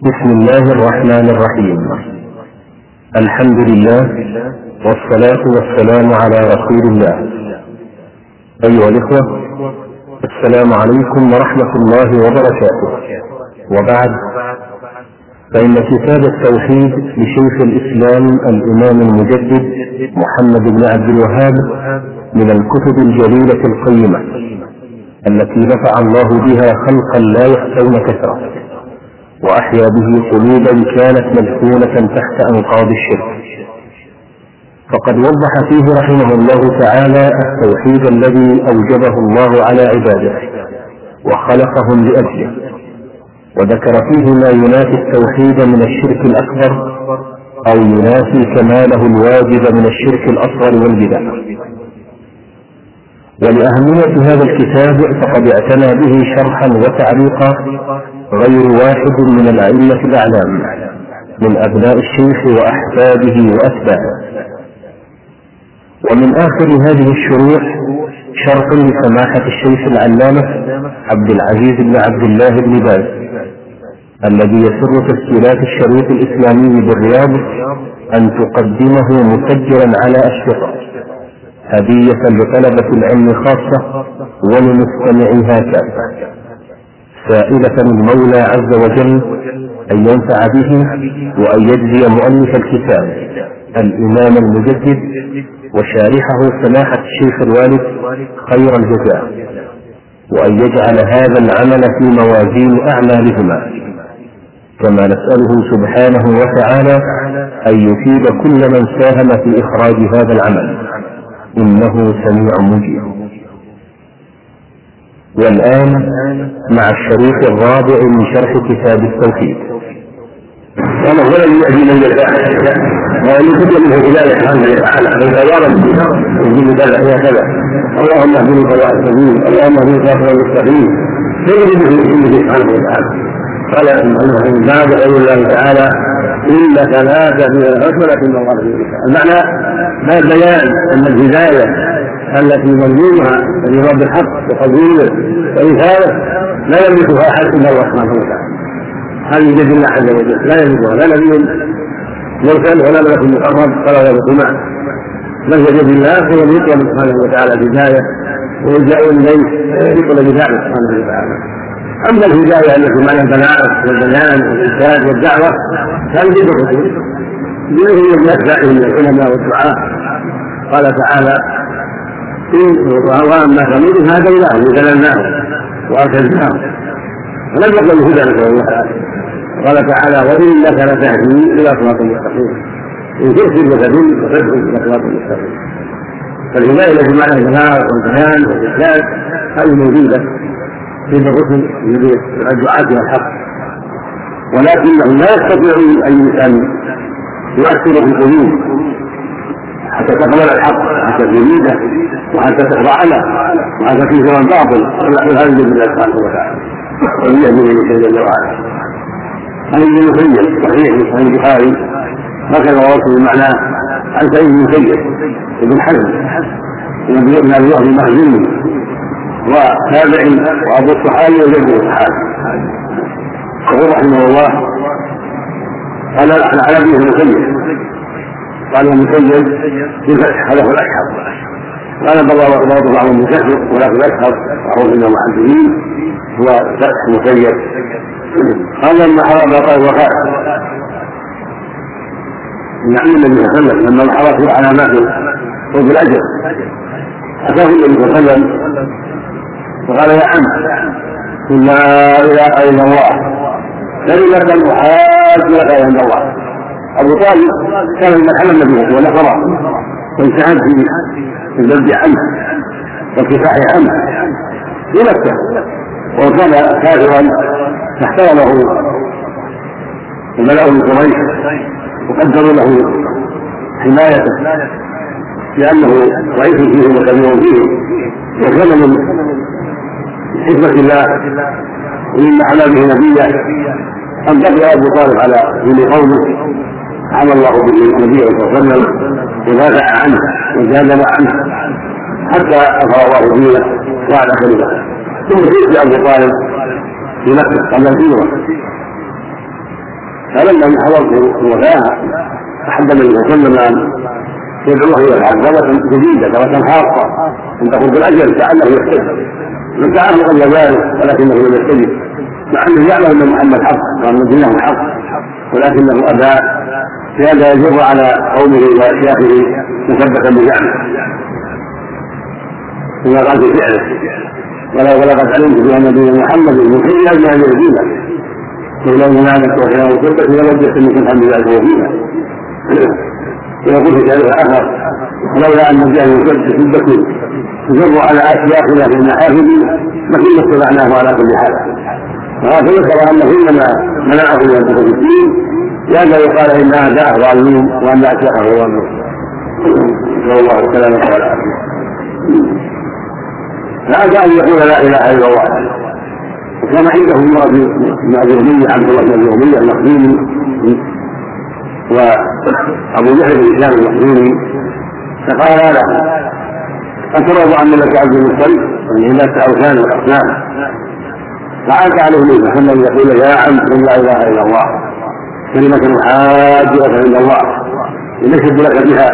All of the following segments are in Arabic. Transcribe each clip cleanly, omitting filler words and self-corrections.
بسم الله الرحمن الرحيم. الحمد لله والصلاة والسلام على رسول الله. أيها الإخوة، السلام عليكم ورحمة الله وبركاته. وبعد، فإن كتاب التوحيد لشيخ الإسلام الإمام المجدد محمد بن عبد الوهاب من الكتب الجليلة القيمة التي نفع الله بها خلقا لا يحصون كثرة، وأحيا به قلوبا كانت مدفونة تحت أنقاض الشرك. فقد وضح فيه رحمه الله تعالى التوحيد الذي أوجبه الله على عباده وخلقهم لأجله، وذكر فيه ما ينافي التوحيد من الشرك الأكبر أو ينافي كماله الواجب من الشرك الأصغر والبدع. ولأهمية هذا الكتاب فقد اعتنى به شرحا وتعليقا غير واحد من الأئمة الأعلام من أبناء الشيخ وأحفاده وأتباعه. ومن آخر هذه الشروح شرح لسماحة الشيخ العلامة عبد العزيز بن عبد الله بن باز، الذي يسر تسجيلات الشريط الإسلامي بالرياض أن تقدمه مسجلا على أشرطة هدية لطلبة العلم خاصة ولمستمعيها كافة، سائلة المولى عز وجل أن ينفع به وأن يجزي مؤلف الكتاب الإمام المجدد وشارحه سماحة الشيخ الوالد خير الجزاء، وأن يجعل هذا العمل في موازين أعمالهما، كما نسأله سبحانه وتعالى أن يفيد كل من ساهم في إخراج هذا العمل، إنه سميع مجيب. والآن مع الشريط الرابع من شرح كتاب التوحيد. وما هو الذي يهدي من يشاء وأن يكتب منه هداية سبحانه وتعالى من قدر يجب كذا هي كذا، اللهم اهدني سواء السبيل، اللهم اهدني صراطا مستقيم، يجب به سبحانه وتعالى. قال من بعد قول الله تعالى إنك لا تهدي الحسنى إن الله به المعنى ما بيان أن الهداية التي مضمونها لرب الحق وقبوله وإيثاره لا يملكها أحد إلا الله سبحانه وتعالى. هذه بيد الله عز وجل، لا يملكها لا نبي مرسل ولا ملك مقرب ولا غيره معه، بل بيد الله، هو يملك سبحانه وتعالى الهداية ويلجأ إليه ويطلب بذلك سبحانه وتعالى. أما الهداية التي معنى البلاغ والبيان والإرشاد والدعوة فهذه بيد الرسول بإذن الناس من العلماء والدعاء. قال تعالى وأما ثمود فهديناهم وذللناهم وأرسلناهم فلم يقل الهدى نسأل الله العافية. قال تعالى وإنك لتهدي إلى صراط مستقيم، إن ترشد وتدل وتدعو إلى صراط مستقيم. فالهداية التي معناها البلاغ والبيان والإرشاد هذه موجودة بين الرسل الدعاة إلى الحق، ولكنهم لا يستطيعون أن يؤثروا في القلوب حتى تقبل الحق وحتى تريده وحتى تخضع له وحتى تنكر الباطل هذا بإذن الله سبحانه وتعالى ويهدي من يشاء جل وعلا. عن ابن المسيب صحيح في صحيح البخاري هكذا رواه بمعنى عن سعيد بن المسيب ابن حزم ابن ابي وهب المخزومي وتابعي وابو الصحابي وجد الصحابي. يقول رحمه الله قال على ابن المسيب قال المسيب بالفتح هذا هو الاشهر، قال بعض بعضهم مشهر ولكن الاشهر معروف انه محدثين هو فتح مسيب. قال لما حرم قال وقال يعني النبي صلى الله عليه وسلم لما حرصوا علاماته وبالاجر اتاه النبي صلى الله عليه وسلم وقال يا عم قل لا اله الا الله كلمة محاج لك عند الله. أبو طالب كان من حل النبي ونفره وانتهت في الذب عنه والكفاح عنه في مكة، وكان كافرا فاحترمه وملأه من قريش وقدروا له حمايته لأنه ضعيف فيه وكبير فيه، وكان من حكمة الله ومن علامه نبيا أن بقي أبو طالب على دين قومه، عمل الله به النبي صلى الله عليه وسلم ودافع عنه وجادل عنه حتى أظهر الله دينه وعلى كلمته. ثم جئت أبو طالب في مكة قبل الهجرة فلما حضرت الوفاة أحب النبي صلى الله عليه وسلم أن يدعوه إلى الحق دعوة جديدة دعوة خاصة أن تكون بالأجل كأنه يحتج من تعرف قبل ذلك ولكنه لم يستجب مع أنه يعلم أن محمد حق وأن دينه حق ولكنه أبى لئلا يجر على قومه وأشياخه مثبتا بزعمه كما قال في فعله ولقد علمت بأن دين محمد من خير أجل أن يهدينا ولو منادت وكلام الكتب لوجدت منكم الحمد لله وفينا ويقول في شيء آخر لولا أن الجهل يشد شدة تجر على أشياخنا في المحافل ما كنا اتبعناه على كل حال وهذا ذكر أنه إنما منعه من ينطق الدين لأنه يقال إن أعداءه ضالون وأن أشياخه ضالون نسأل الله السلامة والعافية فأتى أن يقول لا إله إلا الله وكان عنده المأجوري عبد الله بن المأجوري المخزومي وأبو جهل بن هشام المخزومي فقال له أترضى عن ملك عبد المطلب من عبادة أوثان والأصنام فعاد عليه النبي محمد يقول يا عم قل لا إله إلا الله كلمة حاجة عند الله ينشد لك بها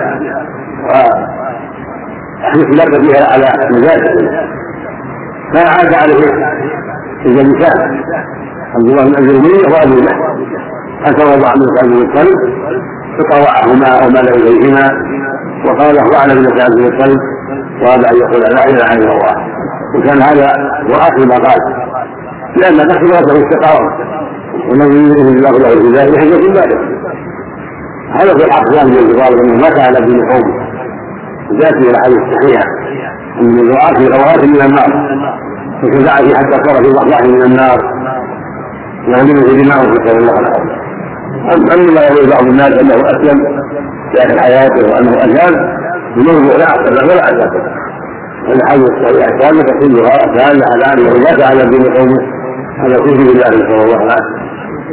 ويحدث لك بها على مزاجك فعاد عليه الجلسان عبد الله بن المأجوري وأبو جهل أترضى عن ملك عبد المطلب فطوعهما ومال إليهما وقال له أعلم ملك عبد المطلب وهذا أن يقول لا إله إلا الله وكان هذا هو آخر ما قال لأن تخبرته استقامة ومن يريد الله له الهداية يحيى في ذلك هذا في الأحزاب من الجبال أنه مات على دين قومه ذاته الحديث الصحيحة أن الدعاء في غوات من النار وكذلك حتى صار في ضحايا من النار يغلبه دماؤه نسأل الله العافية أما لا يقول بعض الناس أنه أسلم في آخر حياته وأنه أجاب بنور لا أسلم ولا أسلم الحديث الصحيحة كانت كلها كان على أنه مات على دين قومه هذا كفر بالله نسأل الله العافية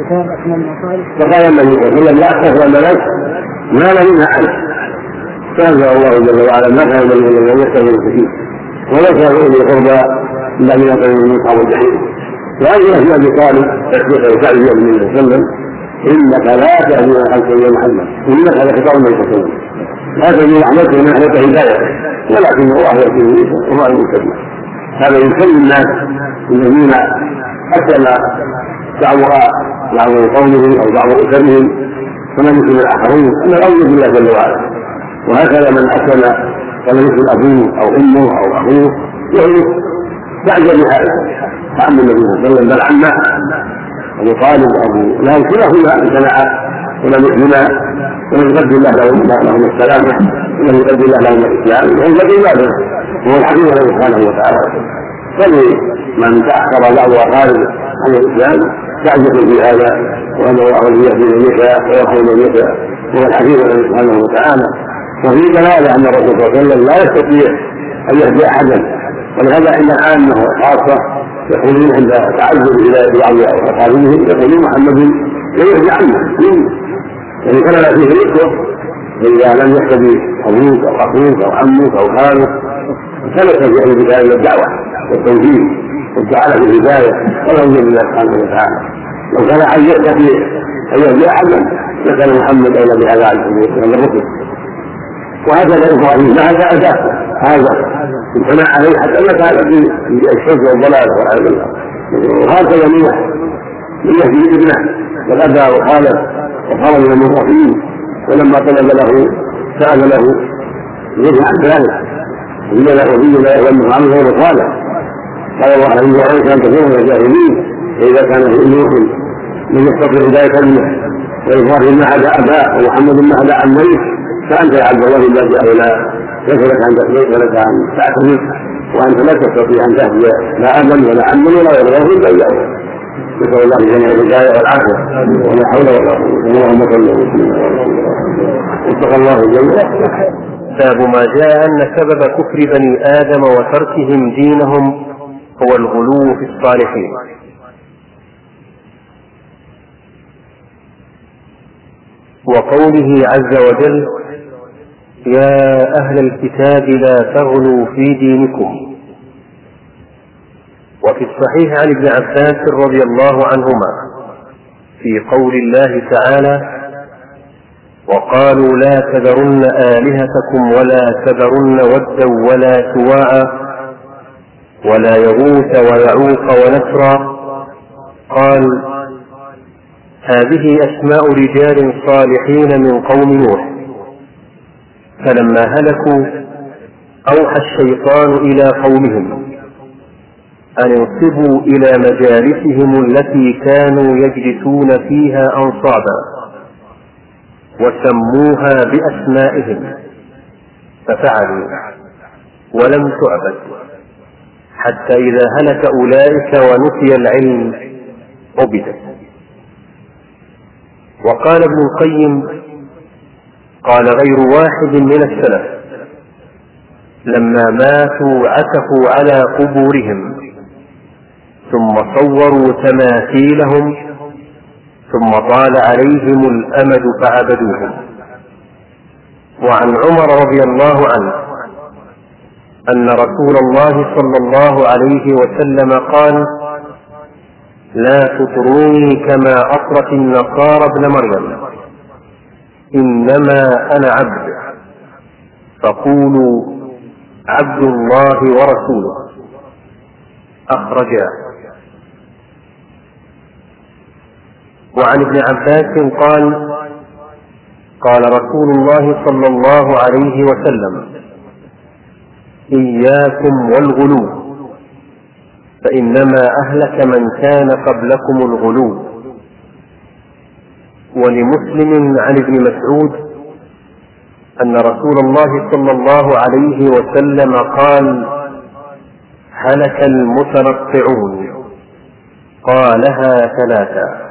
فقال النبي صلى الله عليه وسلم لا أستغفر لك ما لا منها عنه فأنزل الله جل وعلا ما كان الذين لم يستغفروا فيه ولا كان أولي القربى الذين يقولون من أصحاب الجحيم وأجل في أبي طالب يحدث سعد بن النبي صلى الله عليه وسلم إنك لا تهدي من خلق يا محمد إنك هذا خطاب النبي صلى الله عليه وسلم لا تهدي رحمته من أهلك هداية ولكنه أهل فيه وما المسلم هذا يسلم الناس الذين حتى لا دعوها بعض قومهم أو بعض أسرهم فلم يسلم الآخرين أن الأمر بالله جل وعلا وهكذا من أسلم فلم يسلم أبوه أو أمه أو أخوه يهلك تعجب بهذا فأما النبي صلى الله عليه وسلم بل عمه أبو طالب وأبو لا كلاهما امتنع ولم يسلما ولم يقدر الله لهم السلامة ولم يقدر الله لهم الإسلام وهم قد عباده وهو الحكيم سبحانه وتعالى فلمن تأخر بعض أقارب عن الإسلام تعجب في هذا وأن الله يهدي من يشاء ويرحم من يشاء وهو الحكيم سبحانه وتعالى وفي دلالة أن الرسول صلى الله عليه وسلم لا يستطيع أن يهدي أحدا ولهذا عند العامة خاصة يقولون عند تعذر إلى بعض أقاربهم يقولون محمد لا يهدي عنه يعني كان لا فيه الإخوة فإذا لم يهتدي أبوك أو أخوك أو عمك أو خالك ثبت في أهل بداية الدعوة والتوجيه والدعاء في الهداية ولا يوجد الله سبحانه وتعالى لو كان أن يهتدي أن يهدي أحدا لكان محمد أولى بهذا عن الرسل وهكذا إبراهيم هذا أداة هذا امتنع عليه حتى لا تعالى بالشرك والضلال والعياذ بالله وهكذا من يهدي ابنه وغدا وخالف وقال من المرافقين ولما طلب له سأل له يرجع عن ذلك إن له نبي لا يظن عنه غير صالح قال الله إن عليك أن تكون من الجاهلين فإذا كان في أمور من يستطيع هداية ابنه وإبراهيم ما هدى أباه ومحمد ما هدى عميه فأنت يا عبد الله الذي أولى ليس لك أن تسلك ولك أن تعتمد وأنت لا تستطيع أن تهدي لا أبا ولا عما ولا غيره إلا إياه نسأل الله جميع الهداية والعافية ولا حول ولا قوة اللهم صل وسلم اتقى الله الجميع. باب ما جاء أن سبب كفر بني آدم وتركهم دينهم هو الغلو في الصالحين. وقوله عز وجل يا أهل الكتاب لا تغلوا في دينكم. وفي الصحيح عن ابن عباس رضي الله عنهما في قول الله تعالى: وقالوا لا تذرن آلهتكم ولا تذرن ودا ولا سواعا ولا يغوث ويعوق ونسرا. قال: هذه أسماء رجال صالحين من قوم نوح، فلما هلكوا أوحى الشيطان إلى قومهم أن انصبوا إلى مجالسهم التي كانوا يجلسون فيها أنصابا، وسموها بأسمائهم، ففعلوا ولم تعبد، حتى إذا هلك أولئك ونسي العلم عبدت. وقال ابن القيم: قال غير واحد من السلف لما ماتوا عكفوا على قبورهم، ثم صوروا تماثيلهم، ثم طال عليهم الأمد فعبدوهم. وعن عمر رضي الله عنه أن رسول الله صلى الله عليه وسلم قال: لا تطروني كما أطرت النصارى ابن مريم، إنما أنا عبد، فقولوا عبد الله ورسوله. أخرجاه. وعن ابن عباس قال: قال رسول الله صلى الله عليه وسلم: إياكم والغلو، فإنما أهلك من كان قبلكم الغلو. ولمسلم عن ابن مسعود أن رسول الله صلى الله عليه وسلم قال: هلك المتنطعون. قالها ثلاثا.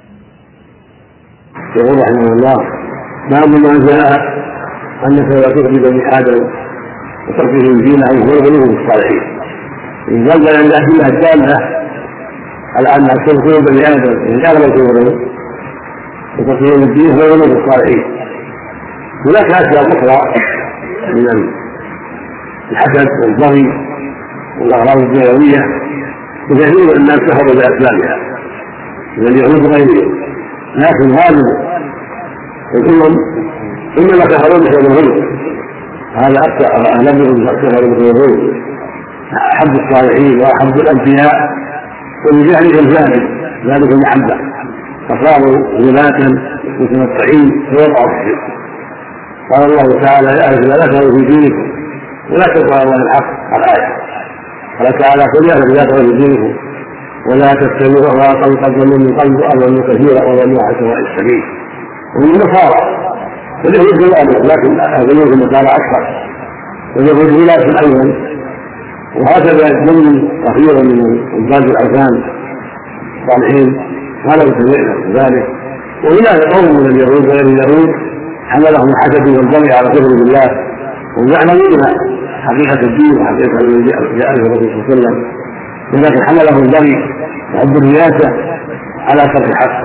يقول رحمه الله: باب ما جاء أنك لا تخرج بني آدم وتركهم دينهم وغلوهم الصالحين. إن قال عند أهل الدالة على أن تركهم بني آدم إن أغلب الغلو وتركهم الدين وغلوهم الصالحين. هناك أشياء أخرى من الحسد والبغي والأغراض الدنيوية كثير الناس كفروا بأسبابها من اليهود وغيرهم، لكن غالب كلهم إنما كفروا بسبب الغلو. هذا أكثر أهلهم كفروا بسبب الغلو. أحب الصالحين وأحب الأنبياء ولجهلهم ذلك المحبة، فصاروا غلاة متنطعين ووقعوا في الشرك. قال الله تعالى: يا أهل لا تغلوا في دينكم ولا تقربوا الله الحق. الآية. قال تعالى: قل يا أهل لا تغلوا في دينكم ولا تتبعوا أهواء قوم قد ضلوا من قبل وأضلوا كثيرا وضلوا عن سواء السبيل. ومن النصارى واليهود كذلك، لكن اليهود النصارى أكثر، واليهود غلاة أيضا. وهكذا ضمن كثيرا من عباد الأوثان الصالحين قالوا سمعنا ذلك. وهناك قوم من اليهود غير اليهود حملهم الحسد والبغي على كفر بالله، ويعلمون حقيقة الدين وحقيقة جاء الرسول صلى الله عليه وسلم، ولكن حملهم البغي وحب الرياسة على ترك الحق.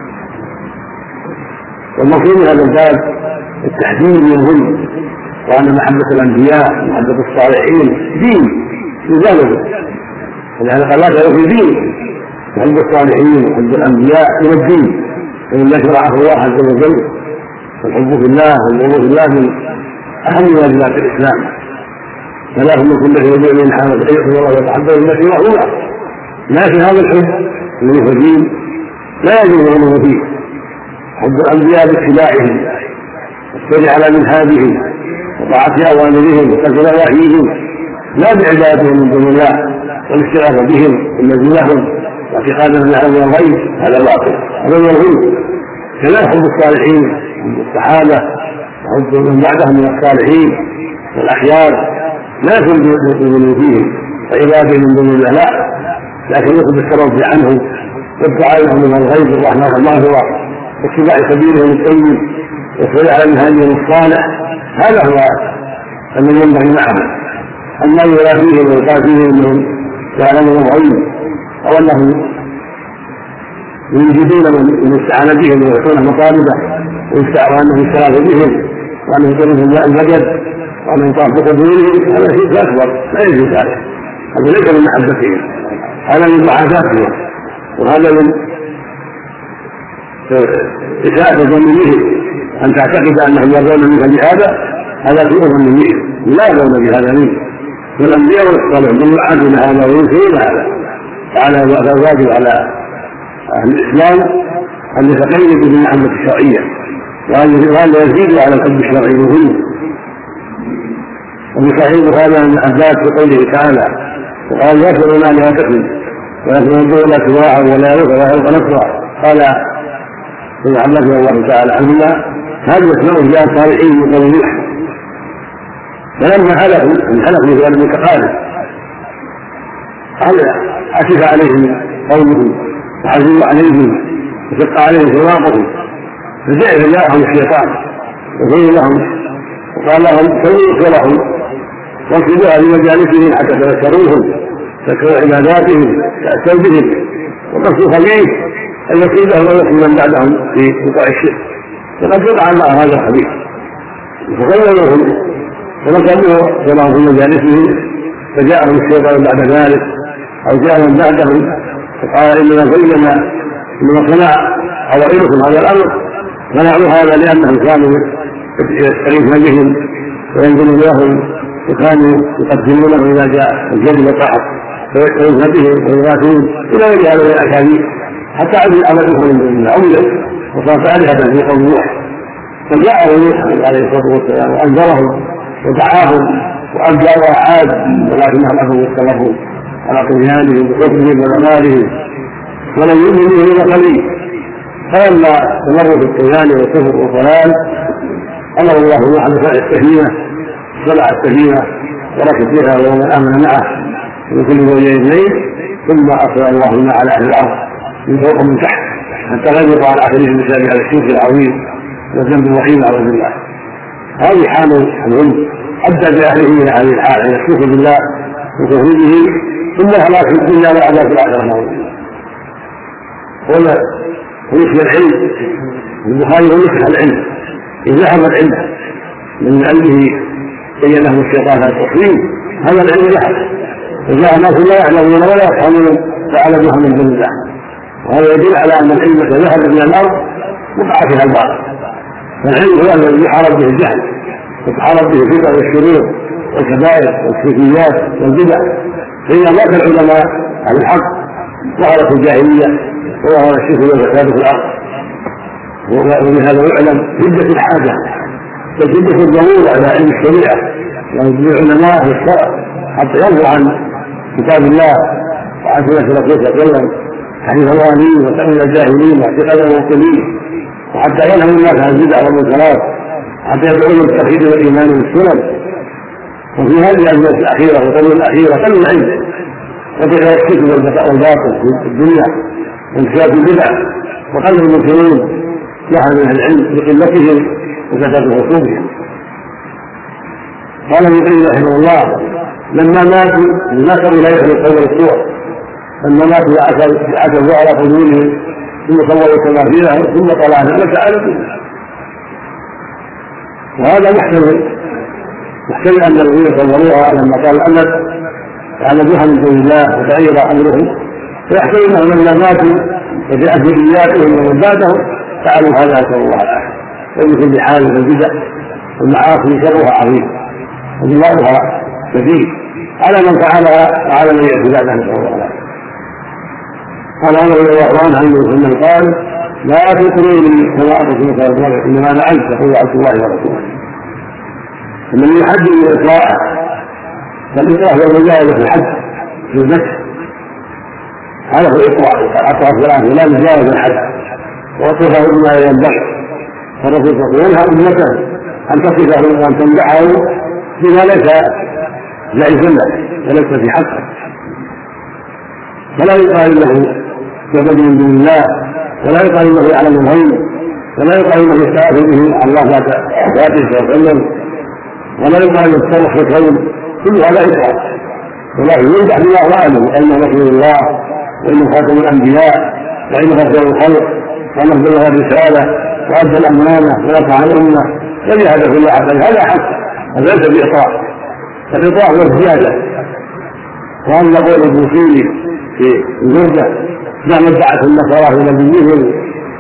والمقصود من هذا الباب التحذير من الظلم، وأن محبة الأنبياء ومحبة الصالحين دين يزاوج، ولهذا قال: لا تغلوا في دين. محب الصالحين وحب الأنبياء من الدين، وإلا شرعه الله عز وجل. فالحب في الله والبغض في الله من أهم واجبات الإسلام. فلا يكون كل شيء من حامل أن يحب الله ويتحبه التي وهو، لكن هذا الحب الذي هو دين لا يجوز الغلو فيه. حب الأنبياء باتباعهم والسير على منهاجهم وطاعة أوامرهم وقتل نواهيهم، لا بعبادتهم من دون الله والاشتغال بهم والذي لهم واعتقادهم لهم من الغيب. هذا باطل، هذا من الغلو. كذلك حب الصالحين وحب الصحابة وحب من بعدهم من الصالحين والأخيار لا يكون بالغلو فيهم وعبادة من دون الله، لا، لكن يأخذ الترضي عنه والدعاء لهم من الغيب والرحمة والمغفرة واتباع سبيلهم الطيب والسير على منهجهم الصالح. هذا هو الذي ينبغي معهم. أما يوافيهم ويقاتلهم أنهم يعلمون الغيب أو أنهم يوجدون من استعان بهم ويعطونه مطالبه وأنه يستغاث بهم وأنه يطلبهم ماء المدد وأنه يطابق دينهم، هذا شيء أكبر لا يجوز هذا ليس من محبتهم، هذا من معاداتهم، وهذا من إساءة الظن به أن تعتقد أنهم يرضون منك بهذا، هذا سوء ظن به، لا يرضون بهذا منك. والأنبياء والصالحون يعادون هذا وينكرون هذا. وعلى الواجب على أهل الإسلام أن يتقيدوا بالمحبة الشرعية، وأن يزيدوا على الحب الشرعي منهم. وفي صحيح البخاري عن عباس في قوله تعالى: وقال لا تدعون آلهتكم ولكن يدعو لا سواعا ولا يغفر ولا يلقى نصرا. قال ابن عباس رضي الله تعالى عنهما: هذا يسمعه جاء الصالحين من قوم نوح، فلما هلكوا في ارض كقارب اسف عليهم قومهم وحزنوا عليهم وشق عليهم صراطهم، فجاء جاءهم الشيطان وقيل لهم وقال لهم سووا لهم واكتبوها لمجالسهم حتى تذكروهم، تذكروا عباداتهم، تأتوا بهم، وقصدوا خليل ان يصيبهم ويصيب من بعدهم في وقوع الشرك، فقد وقع الله هذا الحديث فغيروهم ونقلوا كما في مجالسهم. فجاءهم الشيطان بعد ذلك او جاءهم بعدهم فقال انما بين انما صنع اوائلكم هذا الامر، صنعوا هذا لانهم كانوا يستغيثون بهم وينزلون لهم وكانوا يقدمونه اذا جاء الجد والقحط فيستغيثون بهم ويغاثون الى غير هذا من الاكاذيب، حتى عبد امرهم من دون الله عمدا وصارت آلهة في قوم نوح. فجاءه نوح عليه الصلاة والسلام وأنذرهم ودعاهم وأبدأ وعاد، ولكنهم أبوا واستمروا على طغيانهم وكفرهم وضلالهم ولم يؤمنوا إلا قليل. فلما استمروا في الطغيان والكفر والضلال أمر الله نوحا بصنع السفينة، صنع السفينة وركب فيها ومن آمن معه من كل زوجين اثنين، ثم أرسل الله الماء على أهل الأرض من فوق ومن تحت حتى غلط على آخرهم بسبب هذا الشرك العظيم والذنب الوخيم أعوذ بالله. هذه حال العلم أدى بأهله إلى هذه الحال عند الشرك بالله وكفر به، ثم هلاك في الدنيا وعذاب في الآخرة نعوذ بالله. هنا ونسي العلم، البخاري ونسخ العلم إذ ذهب العلم من قلبه بين له الشيطان هذا التصوير، هذا العلم ذهب وجاء الناس لا يعلمون ولا يفهمون فعلموها من دون الله. وهذا يدل على ان العلم ذهب من الارض وقع فيها الباطل. فالعلم هو الذي يحارب به الجهل وتحارب به البدع والشرور والكبائر والشركيات والبدع. فاذا مات العلماء على الحق ظهرت الجاهليه وظهر الشرك والفساد في الارض. وبهذا يعلم شده الحاجه وشده الضروره على علم الشريعه والعلماء في الشرع حتى يرضوا عن كتاب الله وعن سنه رسوله صلى الله عليه وسلم حديث الوالين وسائل الجاهلين واعتقاد المبطلين، وحتى ينهوا الناس عن البدع والمنكرات، حتى يدعون بالتوحيد والايمان بالسنن. وفي هذه الازمنه الاخيره والقرون الاخيره قل العلم وكثر الشرك والباطل في الدنيا وانتشار البدع وقل المنكرين لها من العلم بقلتهم وكثره رسوبهم. قال ابن القيم رحمه الله: لما ماتوا نكروا لا يخلق قول السور، لما ماتوا عكفوا على قبورهم ثم صوروا تماثيلهم ثم طلعنا وسألوا. وهذا محتمل ان الذين صوروها لما قال الامد عبدوها من دون الله وتغير امرهم، فيحتمل انهم لما ماتوا وجاءت ذرياتهم ومن بعدهم فعلوا هذا نسأل الله العافية. ومثل بحال البدع والمعاصي شرها عظيم وضررها شديد على من فعلها وعلى من يأتي بعدها نسأل الله العافية. قال عمر بن الرحمن عنه قال: لا تطروني كما أطرت الرجل، إنما أنا أنت يقول عبد الله ورسوله. ومن يحدد الإطلاع فالإطلاع هو المجاهدة في الحد في النفس، هذا هو الإطلاع أطرف ثلاثة لا مجاهد الحد وأطرفه بما ينبغي. فالرسول صلى الله عليه وسلم ينهى أمته أن تصفه وأن تمدحه بما ليس جائزا له وليس في حقه، فلا يقال له كبد من دون الله، ولا يقال له يعلم الغيب، ولا يقال له يستعاذ به عن الله ذاته صلى الله عليه وسلم، ولا يقال له التصرف في الكون. كل هذا إطلاق، ولكن يمدح بما هو أعلم أنه رسول الله وإنه خاتم الأنبياء وإنه خاتم الخلق وأنه بلغ الرسالة وأدى الأمانة ونصح الأمة وجاهد في الله حقا. هذا حق، هذا ليس بإطلاق. الإطلاق هو الزيادة. وأن يقول البوصيري في الجردة: نعم ادعت النصارى في نبيهم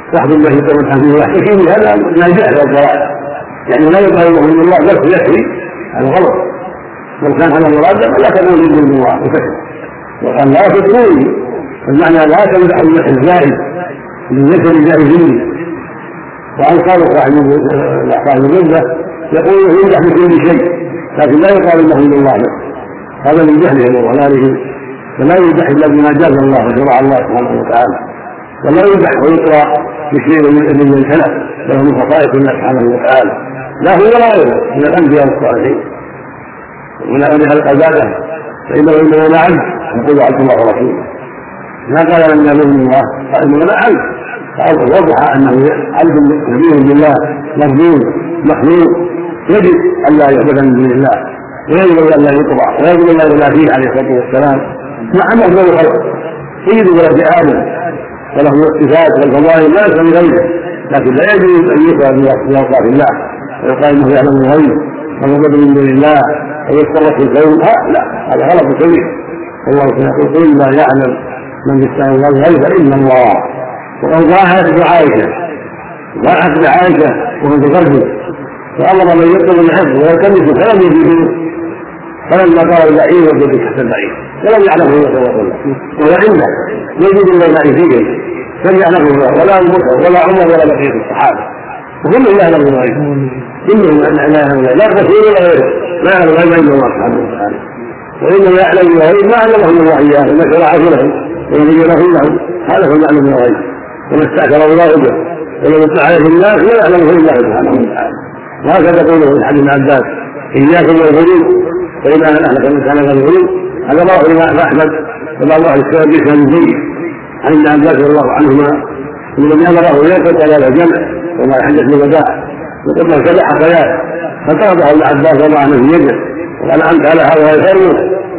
واحد الله يقول الحمد ويحتكي بهذا لا جهل والضلال، يعني لا يقال له من الله بس يكفي هذا غلط، لو كان هذا مرادا فلا تقول من الله وكفي. وقال لا تقول المعنى لا تمدح المدح الزائد للذكر الجاهلين. وعن قال صاحب الجنة يقول يمدح بكل شيء لكن لا يقال انه من الله بس، هذا من جهلهم وضلالهم، فلا يمدح الا بما جاز الله وشرع الله سبحانه وتعالى، ولا يمدح ويقرا بشيء من الكلام له من خصائص الله سبحانه وتعالى، لا هو ولا غيره من الانبياء الصالحين ومن اولياء العباده، فانه انه لا عبد يقول عبد الله ورسوله، ما قال ان من الله قال انه لا عبد، وضح انه عبد نبي بالله مخلوق مخلوق يجب ان لا يعبد من دون الله، ويجب ان لا يطبع، ويجب ان لا يولى فيه عليه الصلاه والسلام، مع انه له الخلق سيد ولد ادم وله الصفات والفضائل لا يسمى غيره، لكن لا يجوز ان يقرا بوصف الله ويقال انه يعلم الغيب ويعبد من دون الله ويتصرف في الكون، لا هذا غلط كبير. والله يقول قل لا يعلم من في السماء والغيب الا الله. وقد ضاعت بعائشه وهو تقدم فامر من يطلب الحفظ ويلتمس فلم يجده، فلما قال البعير وجد تحت البعير ولم يعلمه صلى الله عليه وسلم، وهو عنده يجد الله فيه لم يعلمه ولا ابو بكر ولا عمر ولا بقيه الصحابه، وكلهم يعلمون الغيب، كلهم لا رسول ولا غيره ما يعلم الغيب الا الله سبحانه وتعالى، وانما يعلم الغيب ما علمه الله اياه وما شرعه له ويبينه له، هذا هو يعلم الغيب، وما استعكر الله به ولم يطلع عليه الناس لا يعلمه الله سبحانه وتعالى. وهكذا قوله في حديث ابن عباس اياكم والغلو فإن أهلك الإنسان والغلو، هذا رواه الإمام أحمد وبعض أهل السنة بإسناد جيد عن ابن عباس رضي الله عنهما أن الذي أمره يقف على الجمع وما يحدث بالوداع وقد سبح خيال فطرده ابن عباس وضع عنه في يده وقال أنت على هذا يفرق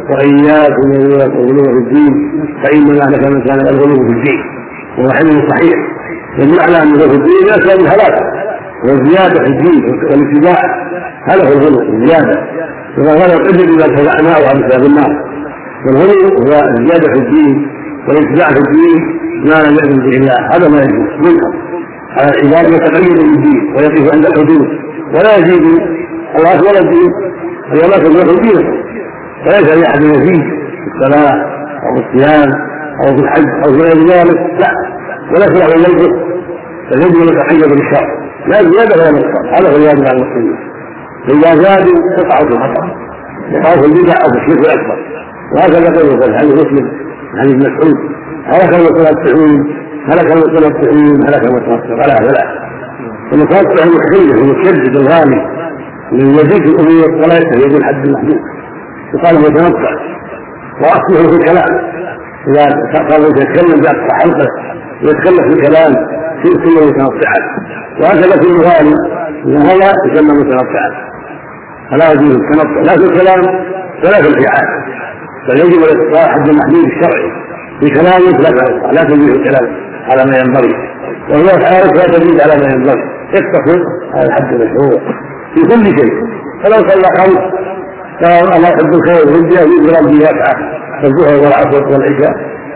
وإياكم والغلو في الدين فإن أهلك الإنسان والغلو في الدين، وهو حديث صحيح يدل على أنه في الدين أسباب الهلاك والزيادة في الدين والاتباع، هذا هو الغلو الزيادة، وما غلط إلا إذا اتبعناه عن بسبب النار. والغلو هو الزيادة في الدين والاتباع في الدين ما لم يأذن به الله، هذا ما يجوز منكم على العباد يتقيد بالدين ويقف عند الحدود ولا يزيد الله ولا الدين ولا تزيد دينه، فليس لأحد يزيد في الصلاة أو في الصيام أو في الحج أو في غير ذلك، لا ولا في أهل الملك، فاليد يتقيد بالشرع لا زيادة ولا نقصان، هذا هو الواجب على المسلمين. فإذا زادوا قطعوا في الخطأ يقعوا في البدع أو في الشرك الأكبر، وهكذا قوله في الحديث مسلم حديث مسعود هلك المتنطعون هلك المتنطعون هلك المتنطعون على هذا. المتنطع المحتمل المشدد الغالي من يزيد في الأمور ولا يستهيد الحد المحدود يقال متنطع، وأصله في الكلام إذا قالوا يتكلم بأقصى حلقه ويتكلم في الكلام في كل متنطعات، وهكذا في الغالي وهذا يسمى متنطعا، فلا يجوز التنطع لا في الكلام ولا في الفعال، فيجب الاقتصار حد المحدود الشرعي في كلامك لا تزيد الكلام على ما ينبغي، وهو افعالك لا تزيد على ما ينبغي، اقتصر على الحد المشروع في كل شيء. فلو صلى خمس قال الله يحب الخير والهدى يجب ربي يسعى الظهر والعصر والعشاء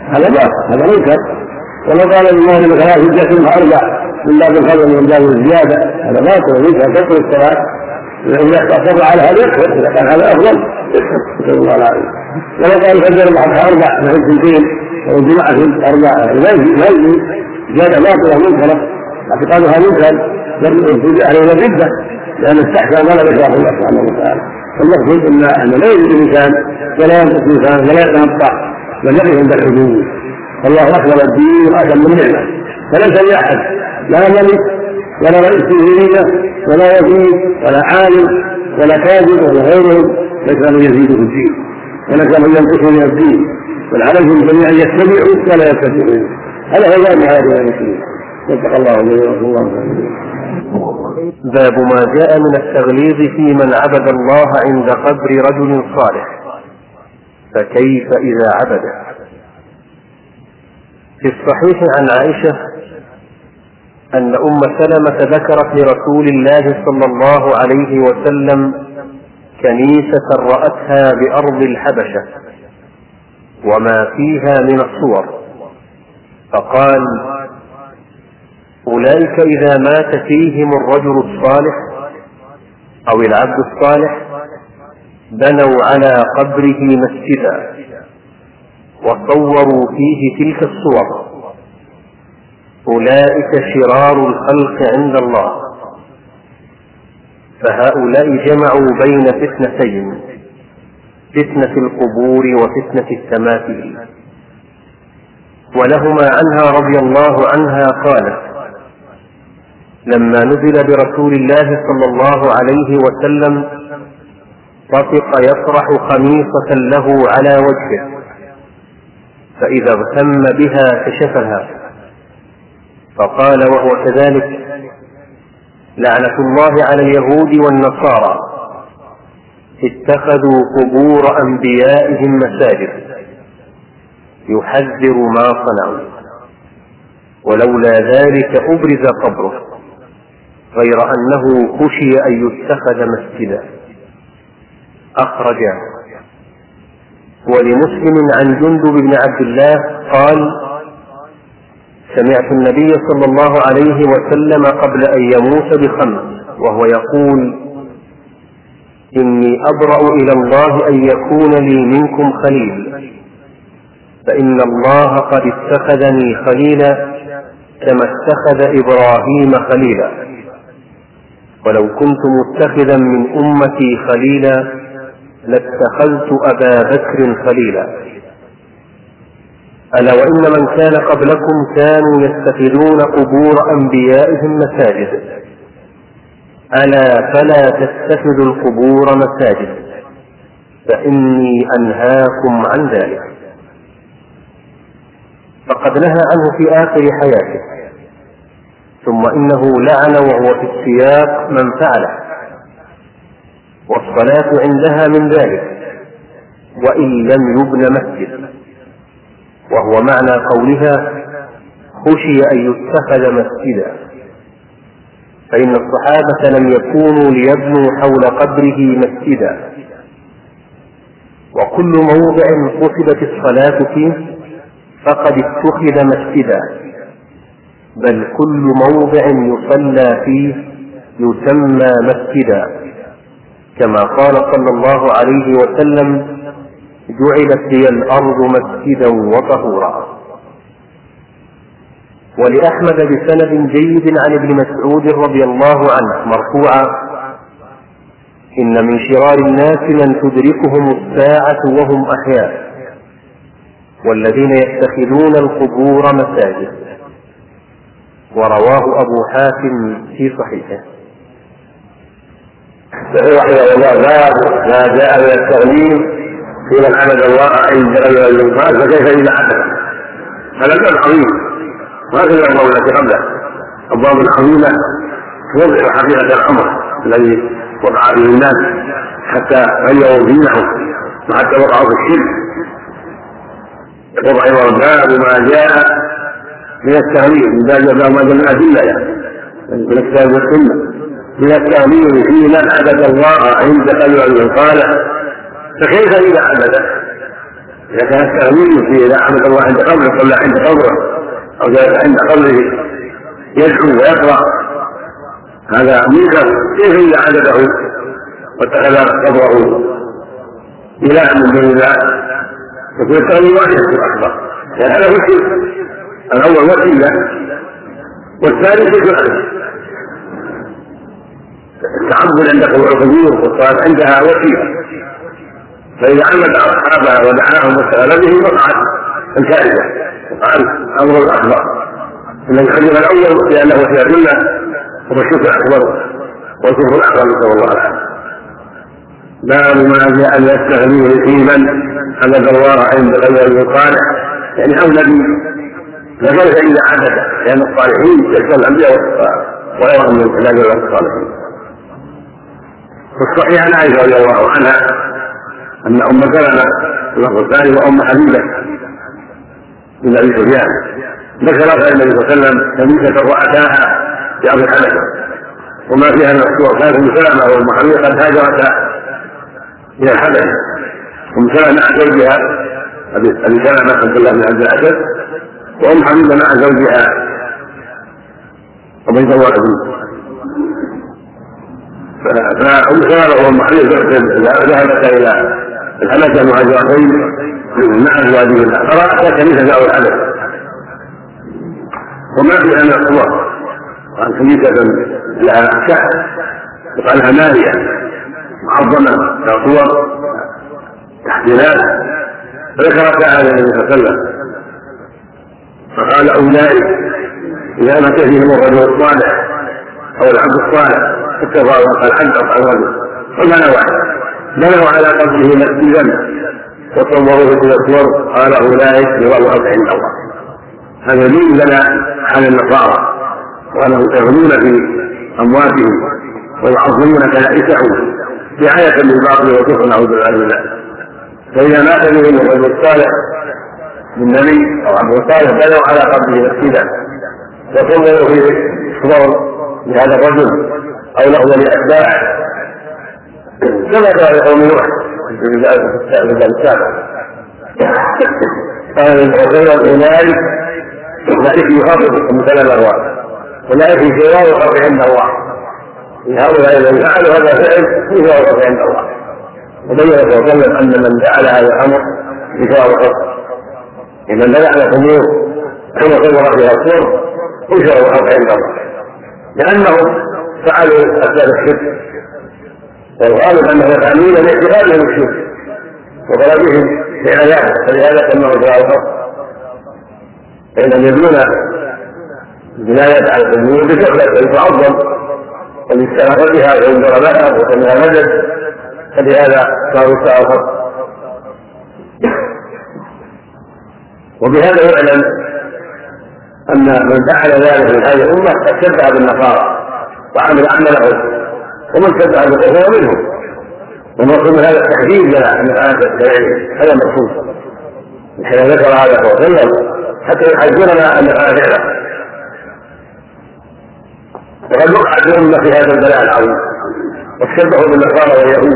هذا منكر، ولو قال الله مثلا هجة أربع من باب الفضل ومن باب الزيادة هذا باطل ومنكر تطلب الصلاة، إذا اقتصر على هذا يكفر، إذا كان هذا أفضل يكفر الله العظيم. ولو قال الفجر بعد أربع من الثنتين أو الجمعة أربع لا يجوز زيادة باطلة منكرة، اعتقادها منكر يرجع عليها جدا لأن استحسن ما لا يكره الله سبحانه وتعالى. فالمقصود أن لا يجوز الإنسان ولا ينقص الإنسان ولا يتنطع بل يقف عند الحدود. الله أكبر الدين وأتم من نعمة، فليس لأحد لا ملك ولا رئيس جمهورية ولا وزير ولا عالم ولا كاذب ولا غيرهم ليس من يزيد في الدين وليس من ينقص من الدين، بل عليهم جميعا يتبعوا ولا يتبعون. هذا هو الواجب على المسلمين. واتق الله ورسول الله. باب ما جاء من التغليظ في من عبد الله عند قبر رجل صالح، فكيف إذا عبده؟ في الصحيح عن عائشة أن أم سلمة ذكرت لرسول الله صلى الله عليه وسلم كنيسة رأتها بأرض الحبشة وما فيها من الصور، فقال: أولئك إذا مات فيهم الرجل الصالح أو العبد الصالح بنوا على قبره مسجدا وصوروا فيه تلك الصور. أولئك شرار الخلق عند الله. فهؤلاء جمعوا بين فتنتين: فتنة القبور وفتنة التماثيل. ولهما عنها رضي الله عنها قالت: لما نزل برسول الله صلى الله عليه وسلم طفق يطرح خميصة له على وجهه، فإذا اغتم بها كشفها، فقال وهو كذلك: لعنة الله على اليهود والنصارى اتخذوا قبور أنبيائهم مساجد، يحذر ما صنعوا، ولولا ذلك أبرز قبره، غير أنه خشي أن يتخذ مسجدا. أخرجاه. ولمسلم عن جندب بن عبد الله قال: سمعت النبي صلى الله عليه وسلم قبل أن يموت ب5 وهو يقول: إني أبرأ إلى الله أن يكون لي منكم خليل، فإن الله قد اتخذني خليلا كما اتخذ إبراهيم خليلا، ولو كنت متخذا من أمتي خليلا لاتخذت أبا بكر خليلا. ألا وإن من كان قبلكم كانوا يتخذون قبور أنبيائهم مساجد، ألا فلا تتخذوا القبور مساجد، فإني أنهاكم عن ذلك. فقد نهى عنه في آخر حياته، ثم إنه لعن وهو في السياق من فعله، والصلاة عندها من ذلك وإن لم يبن مسجد، وهو معنى قولها: خشي أن يتخذ مسجدا، فإن الصحابة لم يكونوا ليبنوا حول قبره مسجدا. وكل موضع قصدت الصلاة فيه فقد اتخذ مسجدا، بل كل موضع يصلى فيه يسمى مسجدا، كما قال صلى الله عليه وسلم: جعلت لي الأرض مسجدا وطهورا. ولأحمد بسند جيد عن ابن مسعود رضي الله عنه مرفوعا: إن من شرار الناس من تدركهم الساعة وهم أحياء، والذين يتخذون القبور مساجد. ورواه أبو حاتم في صحيحه. رحمه الله ما جاء من التغليب في من عبد الله عند غير المنقاذ، فكيف إذا عبده؟ هذا باب عظيم، وهكذا الأبواب التي قبله أبواب عظيمة توضح حقيقة الأمر الذي وقع فيه الناس حتى غيروا دينهم وحتى وقعوا في الشرك. يقول رحمه الله: باب ما جاء من التغليب، من باب ما جاء من الأدلة من الكتاب والسنة، من التغليب في من عبد الله عند غير المنقاذ، فكيف إذا عبده؟ إذا كان التغليب في إذا عبد الله عند قبره صلى عند قبره أو جلس عند قبره يدعو ويقرأ، هذا منكر. كيف إذا عبده واتخذ قبره إلها من دون الله؟ يكون التغليب واحد أكبر، لأن هذا هو الشرك. الأول وسيلة والثاني شرك أكبر. التعبد عند القبور والصلاة عندها وسيلة، فإذا عمد أصحابها ودعاهم واستغل به وقعت الكارثة، وقع الأمر الأكبر. الذي حجب الأول لأنه وسيلة الله هو الشرك الأكبر والكفر الأكبر، نسأل الله العافية. باب ما جاء يستغنيه في من عبد الله عند غير المصالح، يعني أو نبي، فكيف إذا عبد؟ لأن الصالحين يشمل الأنبياء وغيرهم من العباد الصالحين. في الصحيح عن عائشة رضي الله عنها أن أم سلمة اللفظ الثاني وأم حبيبة من أبي سفيان ذكرت النبي صلى الله عليه وسلم كنيسة رأتاها في أرض الحبشة وما فيها من الصور، كانت أم سلمة وأم حبيبة قد هاجرتا إلى الحبشة. أم سلمة مع زوجها أبي سلمة عبد الله بن عبد الأسد، وأم حبيبة مع زوجها وبيض وعد. فأم سلمة وأم حبيبة ذهبتا إلى الحبشة المهاجرتين مع أزواجهن فرأتا كنيسة أو الحدث وما فيها من الصور، وأن كنيسة لها شعر يقال لها مالية معظمة لها صور تحسينات. فذكر تعالى النبي صلى الله عليه وسلم فقال أولئك إذا مات فيهم الرجل الصالح أو العبد الصالح اتفقوا الحج أو الرجل بنوا على قبره مسجدا وصوروه إلى الصور قال أولئك يضعوا عند الله. هذا يدل لنا على النصارى وأنهم يغلون في أمواتهم ويعظمون كنائسهم رعاية للباطل وكفرا نعوذ بالله من ذلك. فإذا مات بهم الرجل الصالح من نبي أو عبد الصالح بنوا على قبره مسجدا وصوروا فيه صور لهذا الرجل أو له لأتباعه كما كان قوم نوح في ذلك السابق. أولئك يخاطب مثل الأرواح أولئك جواب الخطأ عند الله. هؤلاء الذين فعلوا هذا الفعل جواب الخطأ عند الله. وبين صلى الله عليه وسلم أن من فعل هذا الأمر جواب الخطأ إذا بنى على الأمور كما صور فيها الصور جواب الخطأ عند الله لأنهم فعلوا أسباب الشرك والغالب أنهم يفعلون لاعتقادهم الشرك وطلبهم لعياده فلهذا سموا جواب الخطأ فإنهم يبنون البناية على الأمور بشغلة تعظم والاستغاثة بها وينذر لها وسميها مدد فلهذا صاروا ساء الخط. وبهذا يعلم أن من فعل ذلك من هذه الأمة قد شبه بالنصارى وعمل عمله ومن شبه بالكفر منهم. والمقصود من هذا التحديد لنا أن الآية الشرعية هذا المقصود حين ذكر هذا صلى الله عليه وسلم حتى يحذرنا أن الآية فعلا. وقد وقعت الأمة في هذا البلاء العظيم وتشبهوا بالنصارى واليهود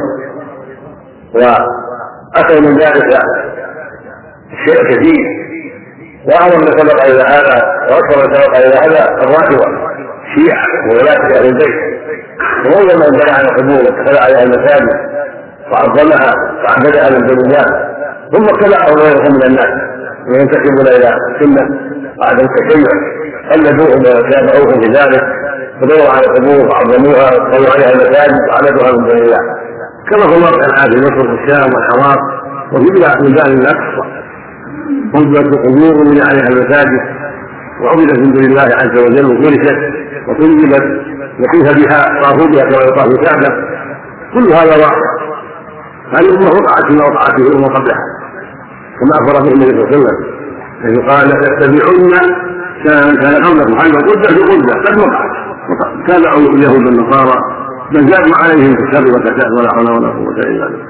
وأتوا من ذلك الشيء كثير وأعظم ما سبق إلى هذا وأكثر ما سبق إلى هذا الرافضة الشيعة وولاة أهل البيت وأول من بنى على القبور واتخذ عليها المساجد وعظمها وعبدها من دون الله ثم ابتلعهم غيرهم من الناس وينتسبون إلى السنة بعد التشيع قلدوهم وتابعوهم في ذلك فدوروا على القبور وعظموها واتخذوا عليها المساجد وعبدوها من دون الله كما في الواقع العام في مصر والشام والحرام وفي بلاد الأقصى وجدت القبور وبني عليها المساجد وعبدت من دون الله عز وجل وفرشت وطيبت وطيف بها طافوا بها كما يطاف الكعبة. كل هذا واقع. هذه الأمة وقعت فيما وقعت فيه الأمة قبلها كما أخبر به النبي صلى الله عليه وسلم حيث قال تتبعون كان قبلكم حيث قدة بقدة قد وقعت تابعوا اليهود والنصارى بل زادوا عليهم في الشر والفساد ولا حول ولا قوة إلا بالله.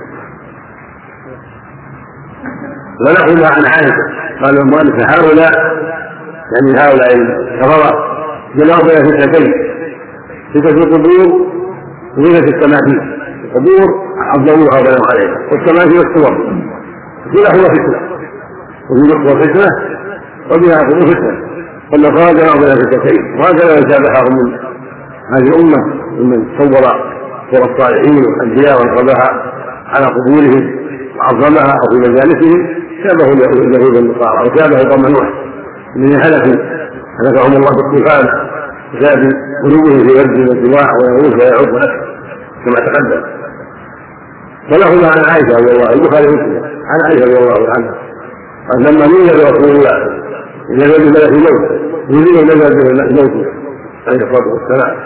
ونقل عن عائشة قال المؤلف هؤلاء يعني هؤلاء الكفرة جمعوا بين فتنتين فتنة القبور وفتنة التماثيل. القبور عظموها وبنوا عليها والتماثيل والصور كلها هو فتنة وفي الصور فتنة وبها القبور فتنة والنصارى جمعوا بين فتنتين وهكذا يتابعهم من هذه الأمة ممن صور صور الصالحين والأنبياء ونقضها على قبورهم وعظمها أو في مجالسهم شابه اليهود والنصارى وشابه قوم نوح الذين هلكهم الله بالطوفان بسبب قلوبهم في ورد والجواع ويغوث ويعوق ونسل كما تقدم. فله عن عائشة رضي الله عنها البخاري ومسلم عن عائشة رضي الله عنها قال لما نزل رسول الله نزل بملك الموت نزل بموته عليه الصلاة والسلام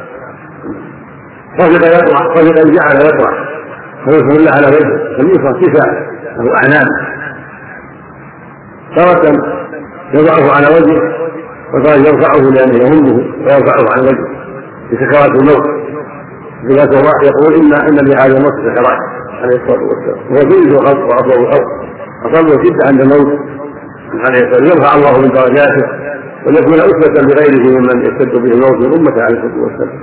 صدق جعل يطرح فيصبر الله على وجهه فليصرف كساء له أعناب تارة يضعه على وجهه وقال يرفعه لأنه يهمه ويرفعه عن وجهه بسكرات الموت. ذات الله يقول إن لهذا الموت سكرات عليه الصلاة والسلام وهو جلد وخلق وأطول الخلق أصابه شدة عند الموت عليه الصلاة يرفع الله من درجاته ويكون أسوة لغيره ممن يشتد به الموت من أمته عليه الصلاة والسلام.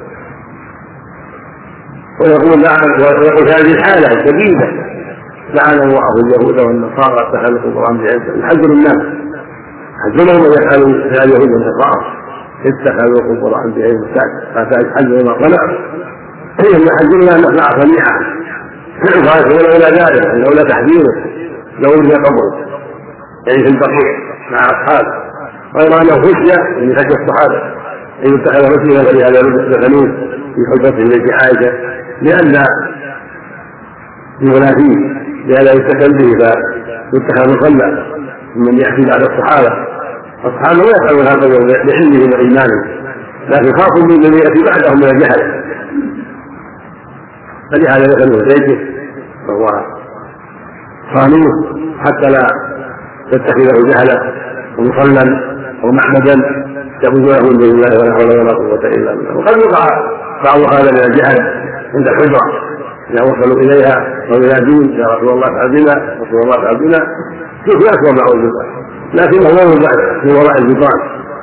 ويقول هذه الحالة الشديدة لعن الله اليهود والنصارى تخلقوا القرآن بعزة يحذر الناس حذرهم ان يفعلوا فعل اليهود والنصارى اتخذوا قبور انبيائهم مساجد حج وما قنع فإن حجنا ان نخلع صنيعا فيقولون الى ذلك لولا تحذيره لو ولي قبر يعني في البقيع مع اصحابه غير انه خشيه من خشيه الصحابه ان يتخذ مسجدا فلهذا لبس الغنوم في حجته التي عائشه لئلا يغلى فيه لئلا يتكل به فيتخذ مصلى من ياتي بعد الصحابه الصحابه لا يفعلون هذا لعلمهم وايمانهم لكن خافوا من الذي ياتي بعدهم من الجهل فلهذا دخلوا بيته وهو صانوه حتى لا يتخذه جهلا ومصلى ومعبدا يعبدونه من دون الله ولا حول ولا قوه الا بالله. وقد وقع بعض هذا من الجهل عند الحجره اذا وصلوا اليها وينادون يا رسول الله افعل بنا رسول الله افعل بنا شوف اكبر معه البدع لكنه لا يوضع في وراء البطان.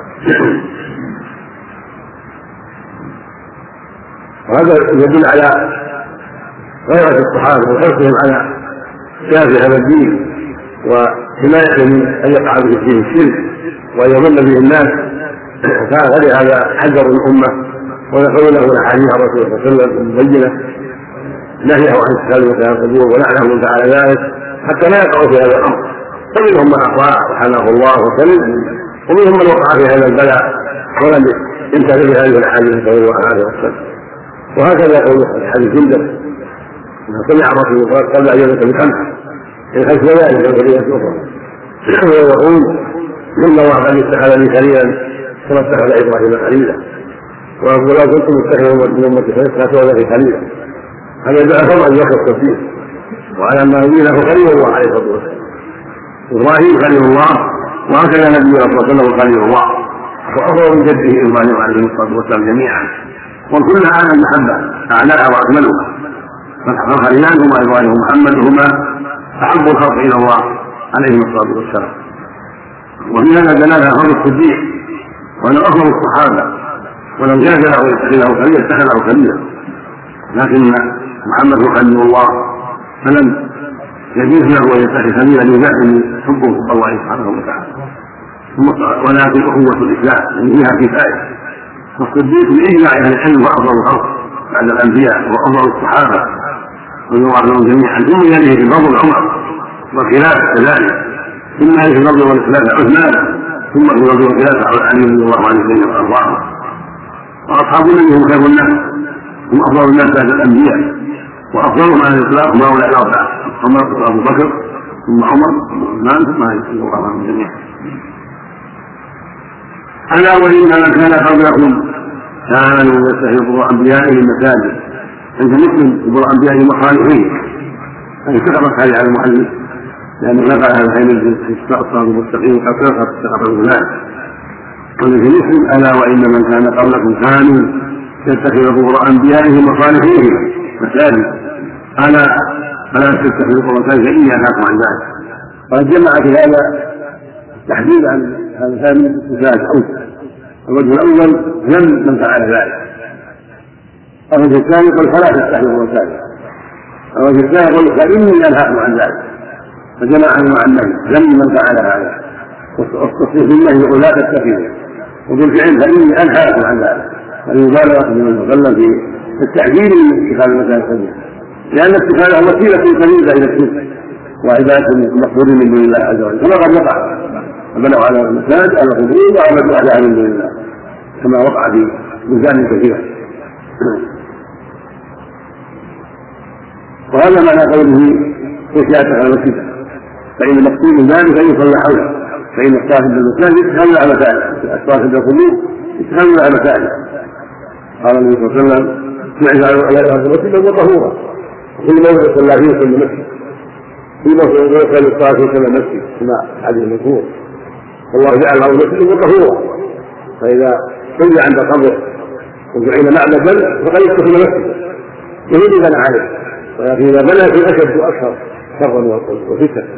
وهذا يدل على غيرة الصحابة وحرصهم على شافي هذا الدين وحماية من أن يقع به الدين الشرك وأن يضل به الناس فلهذا حذروا الأمة ونقلوا له الأحاديث عن الرسول صلى الله عليه وسلم المبينة نهيه عن اتخاذ مكان القبور ولعنه من فعل ذلك حتى لا يقعوا في هذا الأمر. فمنهم من أطاع وحماه الله وسلم ومنهم من وقع في هذا البلاء ولم ينتهي بهذه الأحاديث صلى الله عليه وسلم. وهكذا يقول الحديث جدا سمع الرسول قبل ان يموت بخمسه ان خلف ذلك القضيه الاخرى ويقول ان الله قد اتخذني خليلا كما اتخذ ابراهيم خليلا ويقول لو كنت متخذا من امتي فاتخذني خليلا. هذا يدعى طبعا يوقف التوفيق وعلى ان نبينا خليل الله عليه الصلاه والسلام ابراهيم خليل الله وهكذا نبينا صلى الله عليه وسلم خليل الله وافضل من جده ابراهيم عليه الصلاه والسلام جميعا وكل اعلى المحبه اعلاها واكملها. فالخليلان هما ابراهيم ومحمد هما احب الخلق الى الله عليهم الصلاه والسلام. وفي هذا دلاله فضل الصديق وانه افضل الصحابه ولو جاز له يتخذه خليلا اتخذه خليلا لكن محمد هو خليل الله فلم يجوز له ان يتخذ خليلا ليزعم حبه الله سبحانه وتعالى. ولكن اخوه الاسلام يعني فيها كفايه. فالصديق باجماع اهل العلم وافضل الخلق بعد الانبياء وافضل الصحابه رضي الله عنهم جميعا ثم يليه في فضل عمر والخلافه كذلك ثم يليه في فضل والخلافه عثمان ثم في فضل والخلافه علي رضي الله عنه جميعا وارضاهم. واصحاب النبي هم خير الناس هم افضل الناس بعد الانبياء وافضلهم على الاطلاق ما هؤلاء الاربعه عمر ابو بكر ثم عمر ثم عثمان ثم علي رضي الله عنهم جميعا. الا وان من كان قبلكم كانوا يستحقوا انبيائهم المساجد عند مسلم قبور انبيائهم مخالفين يعني سقطت هذه على المؤلف لانه نقل هذا الحديث في الصراط المستقيم قد سقط الغلام. وفي مسلم الا وان من كان قبلكم كانوا يتخذوا قبور انبيائهم مخالفين مساجد الا تتخذوا قبور مساجد فاني انهاكم عن ذلك. قد جمع في هذا تحديد عن هذا الثاني مساجد اوسع. الوجه الاول ذم من فعل ذلك. الوجه الثاني قل فلا تستحقوا المساجد. الوجه الثاني قل فاني انهاكم عن ذلك. فجمع عنه عن النهي ذم من فعل هذا والتصريح بالنهي يقول لا تتخذوا وبالفعل فاني انهاكم عن ذلك. فالمبالغه من المتكلم في التعجيل من اتخاذ المساجد سبيلا لان اتخاذها وسيله قريبه الى الشرك وعباده المقبول من دون الله عز وجل كما قد وقع بنوا على المساجد على القبور وعبدوا عليها من دون الله كما وقع في بلدان كثيره. وهذا معنى قوله خشية على المسجد فإن المقصود من ذلك أن يصلى حوله فإن الصاحب بالمساجد يتخلى على مساجد الصاحب بالقبور يتخلى على مساجد. قال النبي صلى الله عليه وسلم يجعل على هذا المسجد وطهورا وكل موضع صلى فيه كل مسجد في موضع يصلي الصلاه في كل مسجد كما حديث المذكور والله جعل له مسجد وطهورا فاذا صلي عند قبره وجعل معبدا فقد يدخل مسجد يريد بنى عليه ولكن اذا بنى في اشد واكثر شرا وفتنه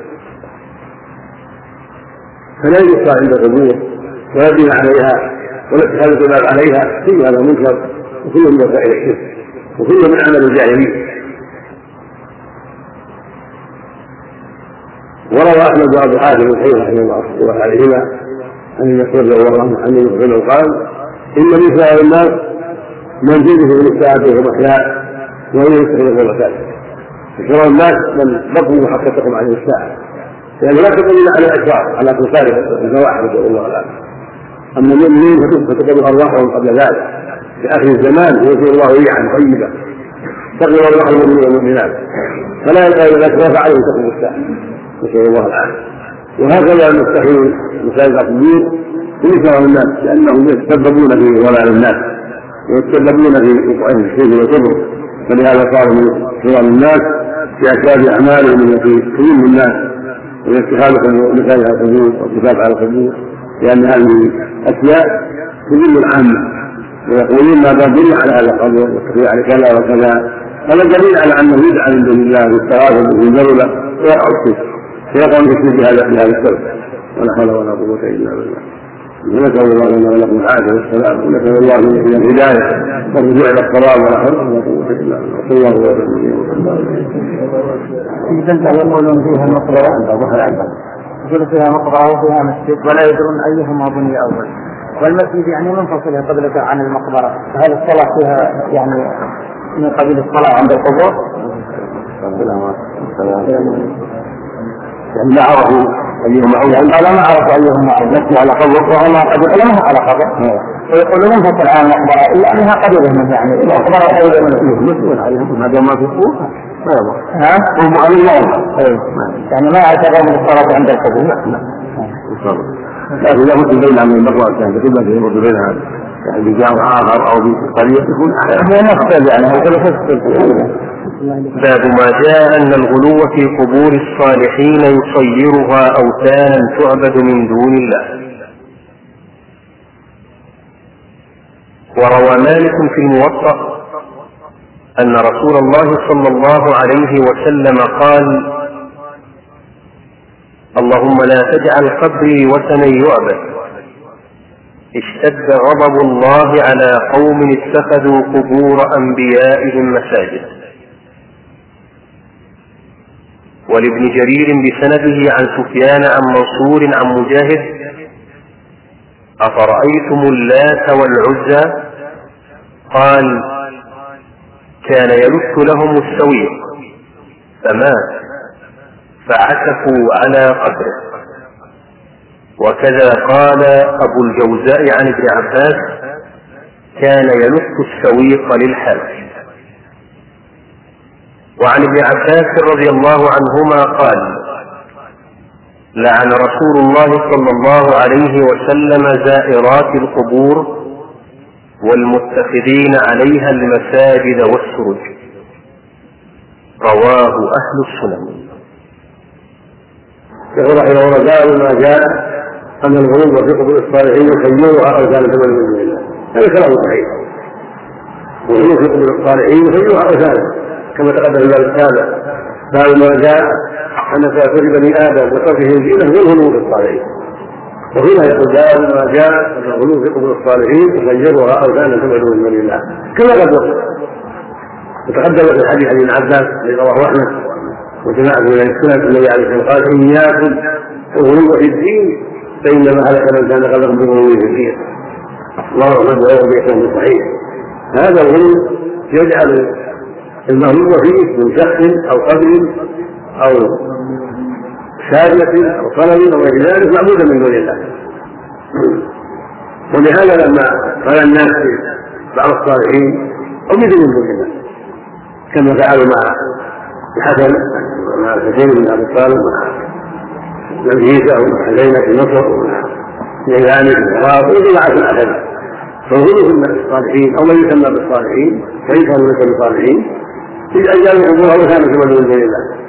فلا يصلى عند القبور ويبني عليها ولا اتخاذ الباب عليها كل هذا منكر وكل من وسائل الشرك وكل من عمل الجاهليه. وروى احمد وابو حاتم الحين رحمه الله عليهما عن المسعود رضي الله عنه قال إن نساء الناس منزله للساعة ومحياه وهي يستخدم الوسائل. شرار الناس من بطنه حتى تقوم عليه الساعة، لأن لا تقوم إلا على الأشرار على تنصارف الزواحف نسأل الله العافية. أما المؤمنين فتقبل أرواحهم قبل ذلك في آخر الزمان ويجعل الله ريحا طيبة تقبل أرواح المؤمنين والمؤمنات، فلا يلقى إلا الأشراف عليهم تقوم الساعة نسأل الله العافية. وهكذا المستحيل مسائل التقدير بنسبة الناس لأنهم يتسببون في ضلال الناس ويتسببون في وقوعهم في الشرك والكفر، فلهذا صاروا من شرار الناس في أسباب أعمالهم التي تهم الناس واتخاذهم مثال على الحدود والكتاب على الحدود، لأن هذه أشياء تدل العامة ويقولون ما دليل على هذا القبر والتقرير على كذا وكذا، هذا دليل على أنه يدعى من دون الله بالتغافل والذبل ويقع الشرك فيقع الشرك بهذا السبب. ولا حول ولا قوة إلا بالله. ونسأل الله لنا ولكم العافية والسلام، ونسأل الله لنا الهداية والرجوع إلى الصلاة ولا حول ولا قوة إلا بالله. صلى الله وسلم. في بلدة يقولون فيها مقبرة يقول فيها مقبرة وفيها مسجد ولا يدرون أيهما بني أول، والمسجد يعني منفصل قبل عن المقبرة، فهل الصلاة فيها يعني من قبيل الصلاة عند القبور؟ يعني ما عرفوا أيهما أول، قال ما عرفوا أيهما أول، نسي على قبر وهما قبل لهم على قبر، ويقولون منفصل عن المقبرة إلا أنها قبيلة منه، يعني المقبرة أيضا مسؤول عليهم هذا ما في قوة هم على الله يعني ما اعتبر من الصلاة عند القبور. لكن إذا كنت بين عن المقبرة كان تقول لك يمر بينها يعني بجامع آخر أو بقرية يكون باب ما جاء أن الغلو في قبور الصالحين يصيرها أوثانا تعبد من دون الله. وروى مالك في الموطأ أن رسول الله صلى الله عليه وسلم قال: اللهم لا تجعل قبري وثنا يعبد. اشتد غضب الله على قوم اتخذوا قبور أنبيائهم مساجد. ولابن جرير بسنده عن سفيان عن منصور عن مجاهد: أفرأيتم اللات والعزى؟ قال: كان يلف لهم السويق فمات فعكفوا على قبره. وكذا قال أبو الجوزاء عن ابن عباس: كان يلف السويق للحاج. وعن ابن عباس رضي الله عنهما قال: لعن رسول الله صلى الله عليه وسلم زائرات القبور والمتخذين عليها المساجد والسرج. رواه أهل السنن. يقول رحمه الله تعالى: ما جاء أن الغلو في قبور الصالحين يخيرها أوثانا من دون الله. هذا كلام صحيح. الغلو في قبور الصالحين يخيرها أوثانا كما تقدم في الباب السابق. باب ما جاء أن تأثير بني آدم وتركهم دينه والغلو في الصالحين. وهنا يقول باب ما جاء أن الغلو في قبور الصالحين يخيرها أوثانا من دون الله كما قد وقع. وتقدم في الحديث عن ابن عباس الذي رواه أحمد وجماعة من السنن الذي عليه الصلاة والسلام قال: إياكم والغلو في الدين فإنما هلك من كان قبلكم بالغلو في الدين. الله أحمد وهو بإحسان صحيح. هذا الغلو يجعل المغلوب فيه من شخص أو قبر أو شارية أو صنم أو غير ذلك معبودا من دون الله. ولهذا لما قال الناس في بعض الصالحين عبدوا من دون الله كما فعلوا مع الحسن ومع الحسين بن أبي طالب ومع عيسى ومع زينب في مصر ومع جيلان في العراق وجماعة الأخرين. فالغلو في الصالحين أو من يسمى بالصالحين فإن كانوا ليس بالصالحين يجعل الحضور أوثانا من دون الله.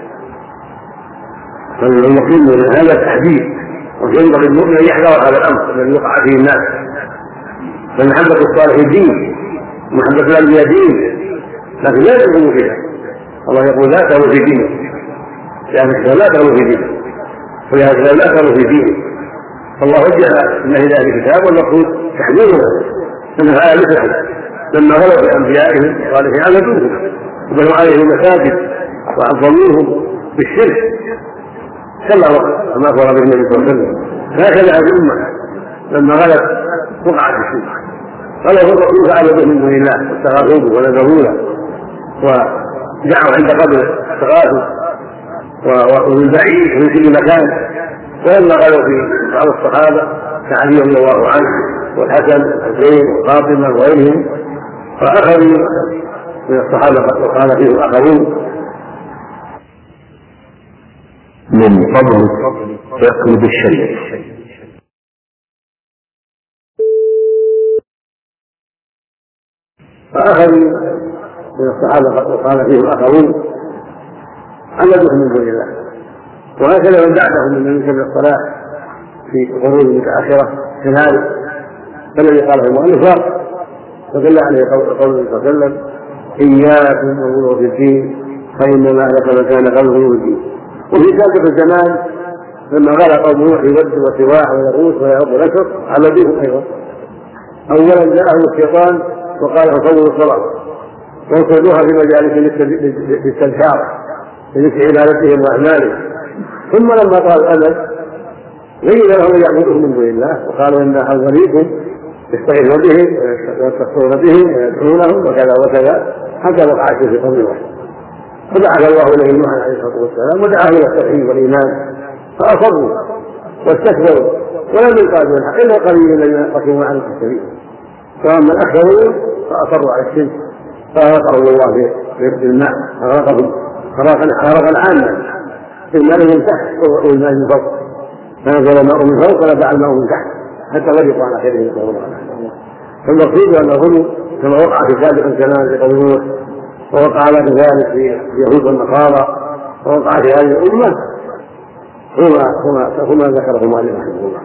فالمقيم من هذا التحديد، وينبغي المؤمن أن يحذر هذا الأمر الذي وقع فيه الناس. فمحبة الصالح دين ومحبة الأنبياء دين، لكن لا يدخلوا فيها. الله يقول: لا تغلوا في دينه، لأن لا تغلوا في دينه، ولهذا لا تغلوا في دينه. فالله وجه النهي ذلك الكتاب والمقصود تحذيرنا من هذا مثل لما غلوا بأنبيائهم الصالحين عبدوهم وبنوا عليهم المساجد وعظموهم بالشرك كما أخبر به النبي صلى الله عليه وسلم. هكذا هذه الأمة لما غلت وقعت في الشرك قالوا الرسول فعلوا به من دون الله واستغاثوا به ونذروا له ودعوا عند قبره استغاثوا ومن بعيد ومن كل مكان. ولما قالوا في بعض الصحابه كعلي رضي الله عنه والحسن والحسين وفاطمه وغيرهم فاخذوا من الصحابه وقال فيهم اخرون. من فضلك اقلب الشيء. فأخذوا من الصحابة وقال فيهم آخرون عمدوه من دون الله. وهكذا من بعدهم من ينكر الصلاة في القرون المتأخرة كذلك فالذي قاله المؤلف فدل عليه قول صلى الله عليه وسلم إياكم والغلو في الدين فإنما أهلك من كان قبله في الدين. وفي سابق الزمان لما غلا قوم نوح يود وسواع ويغوث ويعض ونسر عمدوه أيضا. أولا جاءهم الشيطان وقال فصلوا الصلاة وانصروها في مجالس للتذكار لذكر عبادتهم وأعمالهم. ثم لما قال الأمل غير لهم يعبدون من دون الله وقالوا إنا حذريكم يستغيثون به ويستغفرون به ويدعونهم وكذا وكذا حتى وقعت في قوم واحد. فبعث الله إليه نوحا عليه الصلاة والسلام ودعاه إلى التوحيد والإيمان فأصروا واستكبروا ولم يقاتلوا الحق إلا قليل الذين ركبوا عنه في السبيل. فأما الأكثرون فأصروا على الشرك فأغرقهم الله في الماء أغرقهم غرقا عاما في الماء من تحت والماء من فوق فنزل الماء من فوق ونبع الماء من تحت حتى غرقوا على خيرهم نسأل الله العافية. فالمقصود أن الغلو كما وقع في سابق الزمان في قوم نوح ووقع بعد ذلك في اليهود والنصارى ووقع في هذه الأمة هما ذكره المؤلف رحمه الله.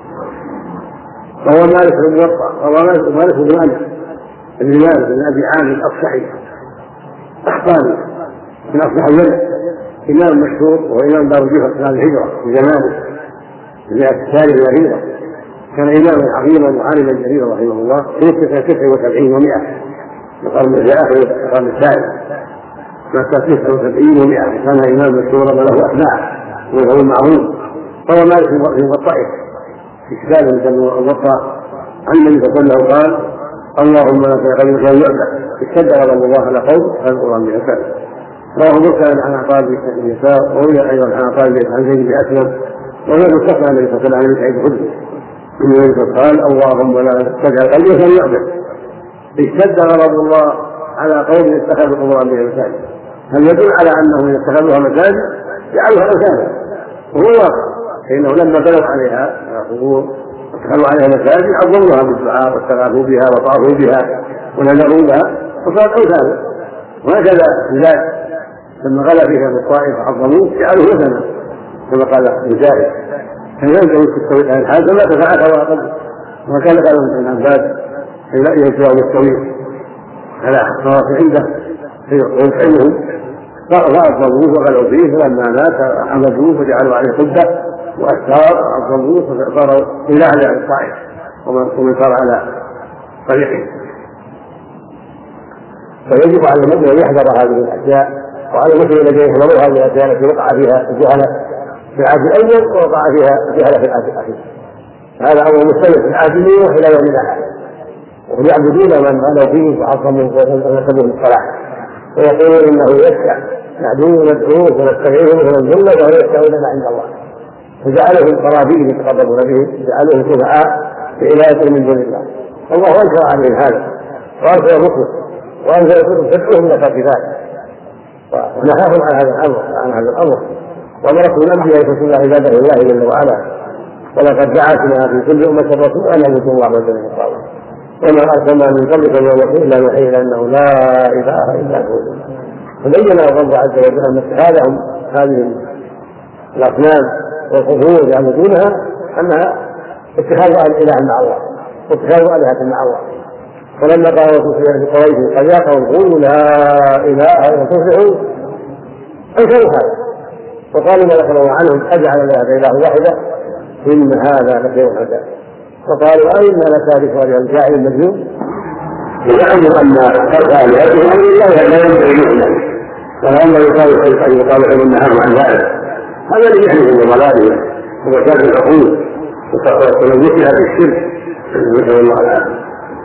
وهو مالك بن موطأ وهو مالك بن أنس بن مالك بن أبي عامر الأصبحي أحطاني من أصبح اليمن إمام مشهور وإمام دار الهجرة في زمانه في المئة الثانية من الهجرة. كان إماما عظيما وعالما جليلا رحمه الله توفي سنة 79 و100 في آخر القرن الثالث سنة 79 و100 كان إمام مشهورا وله أتباع وهو معروف. فهو مالك بن موطئه في كتاب الموطأ عن النبي صلى الله عليه وسلم قال اللهم لا تغير كان يعبد اشتد غضب الله على قوم فالقرآن بأسفل. رواه مسلم عن عطاء بن يسار وروي أيضا عن عطاء عن زيد بن أسلم وغير مستقبل النبي صلى الله عليه وسلم عن سعيد الخدري النبي قال اللهم لا تجعل قلبي كان يعبد اشتد غضب الله على قوم اتخذوا القرآن بها مساجد. هل يدل على أنه اتخذوها مساجد جعلوها مساجد وهو فإنه لما بنوا عليها قبور اتخذوا عليها مساجد عظموها بالدعاء واستغاثوا بها وطافوا بها ونذروا بها وصارت أوثانا. وهكذا البلاد لما غلا فيها بالطائف عظموه جعلوه وثنا كما قال مجاهد كان ينزل تستوي الحال فما تفعل واقل وكان قال ابن عباس ينزل بالطويل على صراط عنده ويطعمهم فأصابوه وغلوا فيه فلما مات حمدوه وجعلوا عليه قبة وأسرار عظموه فصاروا إلى الطائف ومن صار على طريقه. فيجب على المسلم أن يحذر هذه الأشياء وعلى المسلم الذي يحذر هذه الأشياء التي وقع فيها الجهلة في العهد الأول ووقع فيها الجهلة في العهد الأخير. هذا أمر مختلف في العهد الأول إلى يومنا هذا ويعبدون من غلوا فيه وعظموه ونسبوه الصلاة ويقولون إنه يشفع نعبدوه وندعوه ونستغيثه وننزل وهو يشفع لنا عند الله فجعلهم قرابين يتقربون به جعلهم شفعاء بعناية من دون الله. الله أنكر عليهم هذا وأرسل الرسل وأنزل الكتب تدعوهم لك في ذلك ونهاهم عن هذا الأمر وأمركم الأنبياء يكونون عباده الله جل وعلا ولقد بعثنا في كل أمة رسولا أن يعبدوا الله وحده وما أرسلنا من قبلك من رسول إلا نوحي إليه أنه لا إله إلا هو. فبين الله عز وجل أن اتخاذهم هذه الأصنام والقبور يعبدونها أنها اتخاذ إله مع الله واتخاذ آلهة مع الله. فلما قال رسول الله لقريش قد يا قوم قولوا لا إله إلا تفلحوا أنكروا هذا وقالوا ما ذكروا عنهم أجعل إله واحدة إن هذا لشيء عجاب. وقالوا أين لتارك هذا الجاهل المجنون وزعموا أن خلق آلهتهم أمر الله لا ينبغي له فلما يقال إنهم عن ذلك هذا اللي يحدث بضلالهم ومشاكل العقول وتلوثها بالشرك نسأل الله العافية.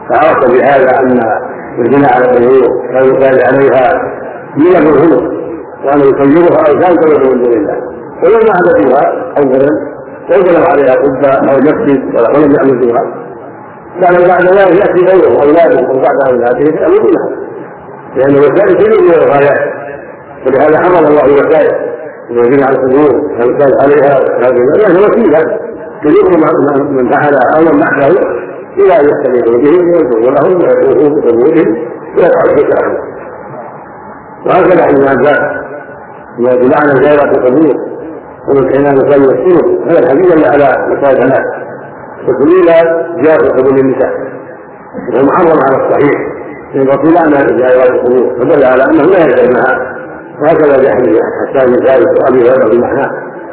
فعرفت بهذا أن البناء على القبور والإقبال عليها من الرسول وأن يصيرها أوثان تدعو من دون الله، ولما حدثوها أولا وانزلوا عليها قبة أو مسجد ولم يعملوها كان بعد ذلك يأتي غيره أولاده وبعد أولاده يأمرونها، لأن الوسائل كثير من الغايات، ولهذا حرم الله الوسائل الذين على القبور والإقبال عليها لأنها وسيلة تدعو من فعلها أو من بعده إلى أن يستمعوا به وينظروا لهم ويقوموا بقبورهم ويفعلوا ذكرهم. وهكذا عن الناس بمعنى زيارة القبور ومن كان يصلي السنة هذا الحديث اللي على مسائل الناس وسبيل زيارة قبور النساء وهو محرم على الصحيح لأن الرسول أمر زيارة القبور فدل على أنه لا يلزم معها، وهكذا بحديث حسان بن ثابت وأبي هريرة بالمعنى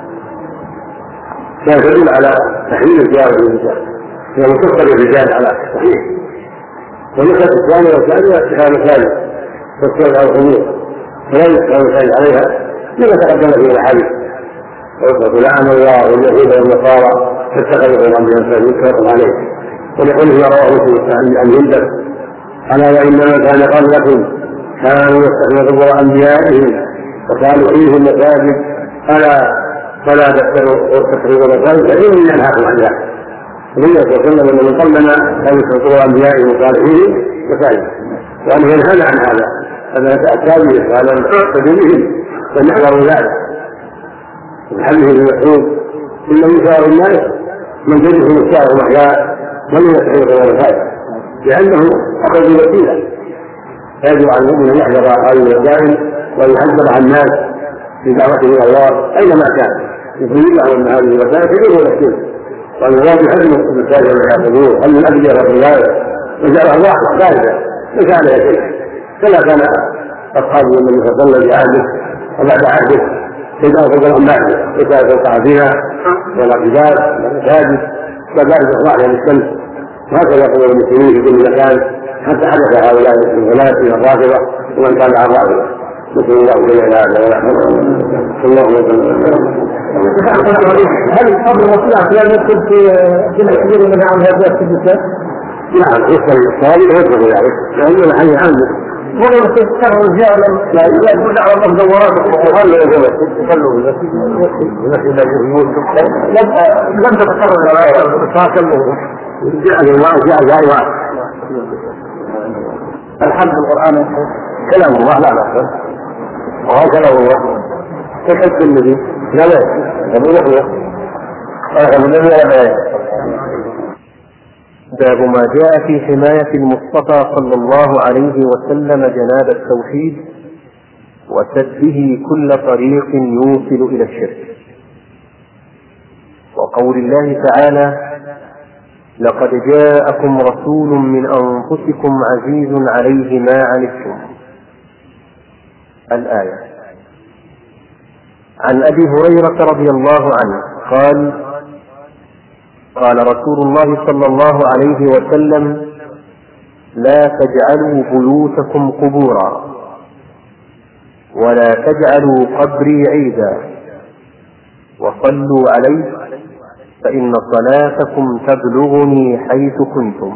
كان يدل على تحريم زيارة النساء هي متصل بالرجال على الصحيح. والنقطة الثانية والثانية اتخاذ مساجد والصلاة على القبور فلا يتخاذ مساجد عليها لما تقدم في الحديث ويقول لعن الله واليهود والنصارى فاتخذوا الأنبياء مساجد يتفق عليه، ولقوله رواه مسلم عن هندة ألا وإنما كان قبلكم كانوا يتخذون قبور أنبيائهم وصالحيهم مساجد ألا فلا تتخذوا مساجد فإنهم ينهاكم عن ذلك. النبي صلى الله عليه وسلم من قبلنا كان يتخذوا أنبيائهم وصالحيهم مساجد وأنه ينهانا عن هذا نتأتى به وهذا نعتد بهم ونحذر ذلك. الحديث ابن مسعود إن يسار الناس من تجده الشعر محيا من يستحق المساجد لأنه أخذ وسيلة يجب على المؤمن أن يحذر هذه الوسائل ويحذر عن الناس في دعوته إلى الله أينما كان يبين له أن هذه الوسائل تجده الشرك وأن الله يحذر المساجد والحافظون أن الأبدية والرواية وجعلها الله خارجة ليس عليها شيء كما كان أصحاب النبي صلى الله عليه وسلم بعهده وبعد عهده إذا أخذ الأملاك وكان توقع فيها والاعتدال والمساجد وذلك إخراج للشمس، وهكذا يقول المسلمين في كل مكان حتى حدث هؤلاء الغلاة من الرافضة ومن كان على الرافضة. نسأل الله جل وعلا ولا حول ولا قوة. هل قبل الرسول لا يدخل في الكبير من عام هذا في النساء؟ نعم يدخل الصالح ويدخل ذلك لأنه حي عنه ولا تذكر رجالا لا يقول على الدورات وهل يصلوا لم تتكرر الحمد القرآن كلام الله لا بأس وهو كلام الله تحس النبي لا بأس يقول النبي باب ما جاء في حماية المصطفى صلى الله عليه وسلم جناب التوحيد وسده كل طريق يوصل إلى الشرك، وقول الله تعالى لقد جاءكم رسول من أنفسكم عزيز عليه ما عنتم الآية. عن أبي هريرة رضي الله عنه قال رسول الله صلى الله عليه وسلم لا تجعلوا بيوتكم قبورا ولا تجعلوا قبري عيدا وصلوا عليه فإن صلاتكم تبلغني حيث كنتم.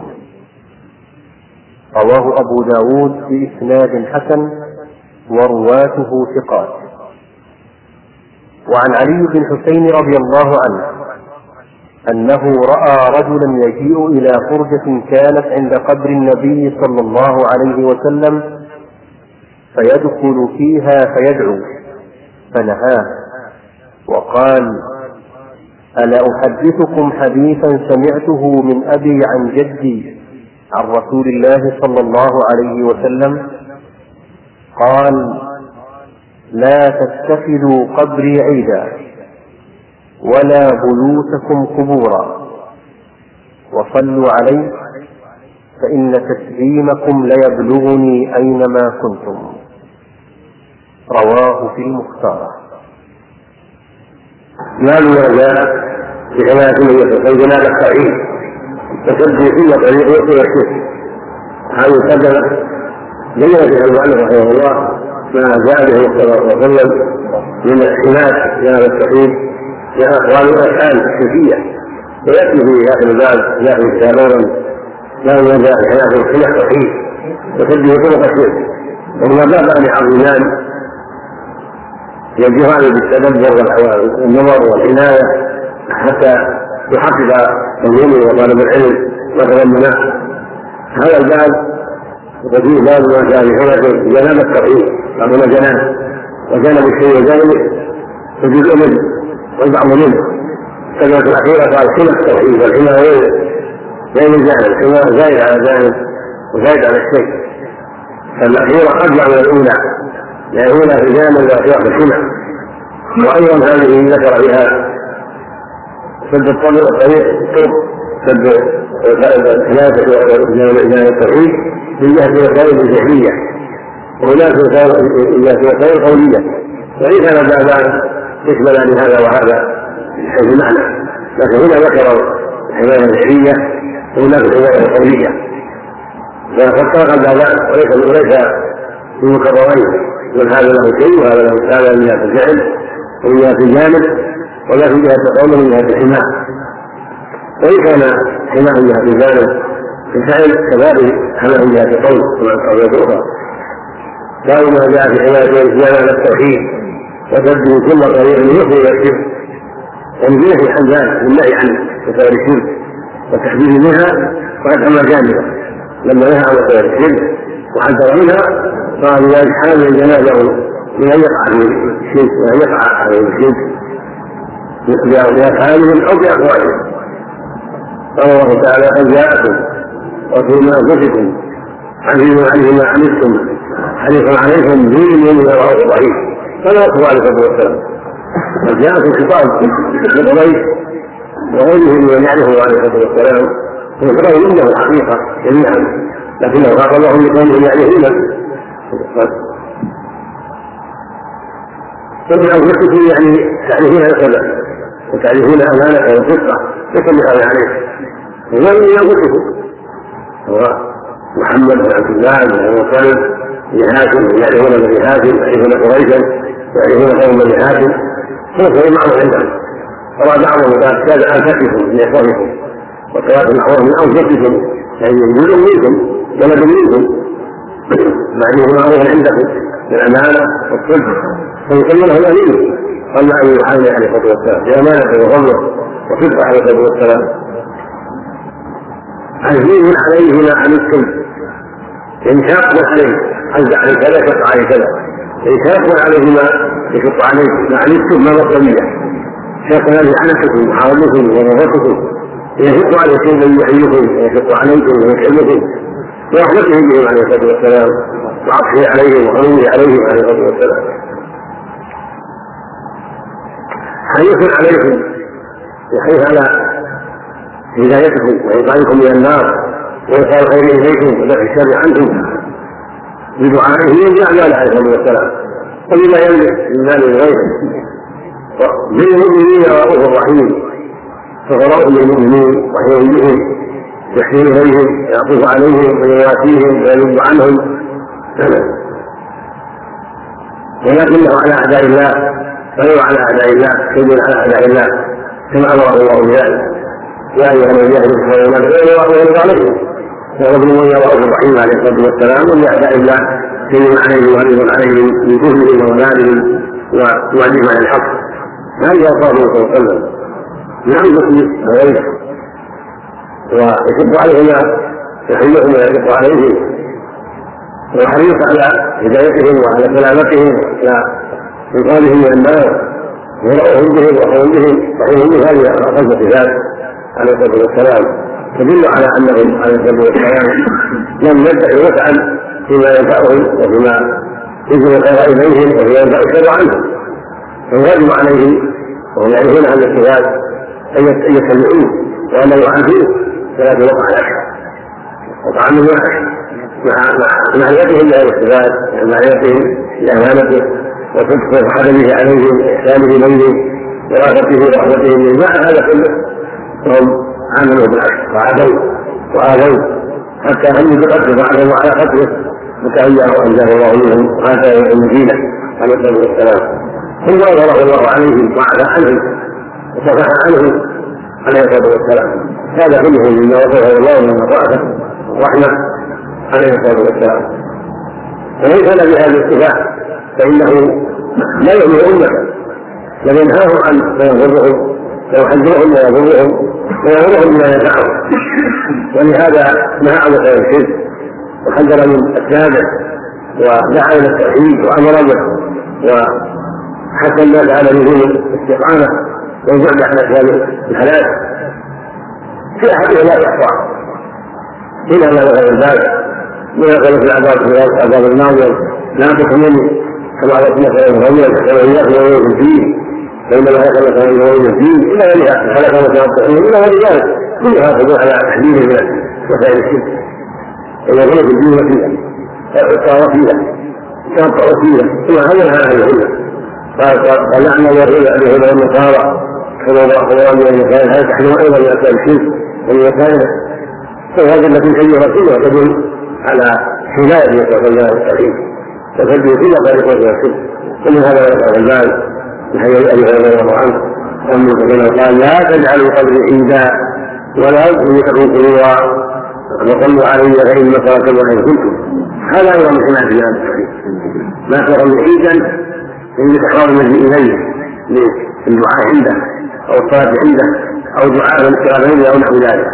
رواه أبو داود بإسناد حسن ورواته ثقات. وعن علي بن حسين رضي الله عنه أنه رأى رجلا يجيء إلى فرجة كانت عند قبر النبي صلى الله عليه وسلم فيدخل فيها فيدعو فنهاه وقال ألا أحدثكم حديثا سمعته من أبي عن جدي عن رسول الله صلى الله عليه وسلم قال لا تتخذوا قبري عيدا ولا بيوتكم قبورا وصلوا عليه فإن تسليمكم ليبلغني أينما كنتم. رواه في المختار. ما جاء في حماية النبي جناب التوحيد تسدي كل طريق يوصل الشرك. هذه القدمة بين في المؤلف رحمه الله ما جاء به صلى الله عليه وسلم من الحماية جناب التوحيد يا أخوان الأفعال الشركية، ويأتي في آخر الباب يأتي كتابا لا يجوز الحياة في الخلاف الصحيح وتبديه طرق الشرك، وما باب ان يعظمان يجهران بالتدبر والنظر والعنايه حتى يحقق المؤمن وطالب العلم وتضمنه. هذا الباب وفيه باب ما كان بحياة جناب التوحيد، بعضنا جناب وجانب الشيء وجانبه فجزء منه والبعض منه. الكلمة الأخيرة قال خلاف التوحيد والعناية غير الجانب كما زايد على جانب وزايد على الشيء، فالأخيرة أجمع من الأولى لأن الأولى في جانب والأخيرة في السنة. وأيضا هذه ذكر بها سد الطريق سد الخلاف التوحيد من جهة الوسائل الجهلية، وهناك وسائل قولية، وإن كان بابان يشملان لهذا وهذا من حيث المعنى، لكن هنا ذكر الحماية الجهلية وهناك الحماية القولية، فافترق البابان وليس في مكررين، من هذا له شيء وهذا له هذا من جهة الفعل ومن جهة الجانب ولا في جهة القول ومن جهة الحماية. وإن كان حماية من جهة الجانب الفعل كذلك حماية من جهة القول والقولية الأخرى. قالوا ما جاء في حماية الإسلام على التوحيد وتبدو كل طريق يخرج الشرك، ومن في حماية بالنهي عن وسائل الشرك والتحذير منها وقد أمر جانبا لما نهى عن وسائل الشرك وحذر منها قال ذلك حامل جنازه من أن يقع عليه الشرك وأن يقع عليه الشرك بأفعالهم أو بأقوالهم. قال الله تعالى قد جاءكم رسول من أنفسكم عزيز عليه ما عنتم حريص عليكم بالمؤمنين رؤوف رحيم. فلا يقول عليه الصلاة والسلام قد جاءكم خطاب لقريش وغيره من يعرفه عليه الصلاة والسلام ويقرأوا منه حقيقة جميعا، لكنه خاطبهم لقومهم يعرفونه. فمن أنفسكم يعني تعرفون السبب وتعرفون أمانة والصدق ليس بهذا عليه، ومن أنفسكم هو محمد بن عبد الله بن أبي طالب بهاشم يعرفون بني هاشم يعرفون قريشا يعرفون قوم بني هاشم فهو معروف عندهم. قال بعضهم قال كاد أنفسكم من إخوانكم وقال نحوه من أنفسكم يعني جزء منكم ولد منكم بعدهم معروف عندكم بالأمانة والصدق فيسمونه الأمين. قال لا أمين عليه الصلاة والسلام بأمانة وفضله وصدق عليه الصلاة والسلام. عزيز عليه ما عنتم إن شاق عليه عز عليه كذا شق عليه كذا، إن شاق عليه ما يشق عليه ما عنتم ما بطلية شاق هذه عنتكم وحاولكم ونظرتكم يشق عليه شيء من يحييكم ويشق عليكم ويتعبكم ورحمته بهم عليه الصلاة والسلام وعطفه عليهم وحنونه عليهم عليه الصلاة والسلام. حريص عليكم يحرص على هدايتكم وإيقاظكم من النار وإيصال الخير إليكم ودفع الشر عنكم بدعائه يرجع عليه الصلاة والسلام وبما يملك من مال غيره. بالمؤمنين رؤوف رحيم، فقراء للمؤمنين رحيم بهم يحسن إليهم يعطف عليهم ويواسيهم ويذب عنهم، ولكنه على أعداء الله غير على أعداء الله سيد على أعداء الله كما أمره الله بذلك. يا أيها الذين آمنوا اتقوا الله ويرضى عليكم ورب المؤمنين رؤوف رحيم عليه الصلاة والسلام. ولأعداء الله سيد عليهم وغليظ عليهم من كفرهم وضلالهم ووعدهم عن الحق. هذا قال صلى الله عليه وسلم يعظكم وغيره ويشد عليه ما يحييهم ويشق عليهم ويحرص على هدايتهم وعلى سلامتهم وعلى إنقاذهم من النار ورؤوهم بهم وحرم بهم رحمهم به. هذه خمس صفات عليه الصلاة والسلام تدل على أنهم عليه الصلاة والسلام لم يدعوا وسعا فيما ينفعهم وفيما يجب الخير إليهم وفيما ينفع الشر عنهم، فالواجب عليهم وهم يعرفون عن الصفات أن يتبعوه وأن يعافوه فلا توقع الأشهر وطعام الوحش مع معرفتهم له الصفات مع معرفتهم لأمانته وصدقه وحدمه عليهم وإحسانه إليهم ورافته ورحمته مع هذا كله فهم عملوا بالعكس وآذوا حتى هم بقتله وعدموا على قتله فتهيأوا أنزاه الله منهم وآتاه المدينة عليه الصلاة والسلام. ثم أظهره الله عليهم وعفى عنهم وصفح عنهم عليه الصلاة والسلام. هذا كله مما وصفه الله من مطاعته ورحمة عليه الصلاة والسلام. فمن كان بهذا الاتفاق فإنه لا يؤمن أمة، بل ينهاهم عن ما يضرهم ويحذرهم ما يضرهم ويأمرهم بما ينفعهم. ولهذا نهى عن الشرك وحذر من التابع ودعا إلى التوحيد وأمر به وحث الناس على لزوم الاستقامة والبعد عن أسباب الهلاك. في أحد لا يحصى إلى ما ذكر الباب من في العذاب الماضي لا تكمل كما مثلا الغير كما يأخذ فيه فإنما هكذا كان يقول الدين إلا ولها خلق وتوضحون إلا ولذلك كلها تدور على تحديد من وسائل الشرك ويقول في الدين وسيلة الإقرار وسيلة التوقع وسيلة ثم هذا العلم قال لعن اليهود والنصارى كما ضرب من المسائل هذا تحرم أيضا من أسباب الشرك ومن وسائله فهذه التي كلمة كلها تدل على حماية الله التوحيد وتدل كل طريقة الشرك ومن هذا يقع البال الحديث أبي هريرة رضي الله عنه أنه قال لا تجعلوا قبري عيدا ولا تبيتكم قبورا وصلوا علي فإن صلاتكم وحيث كنتم. هذا أيضا من حماية الله التوحيد. ما تقول عيدا فإن تحرار المجيء إليه للدعاء عنده أو الصلاة عنده أو دعاء الاستغاثة عنده أو نحو ذلك.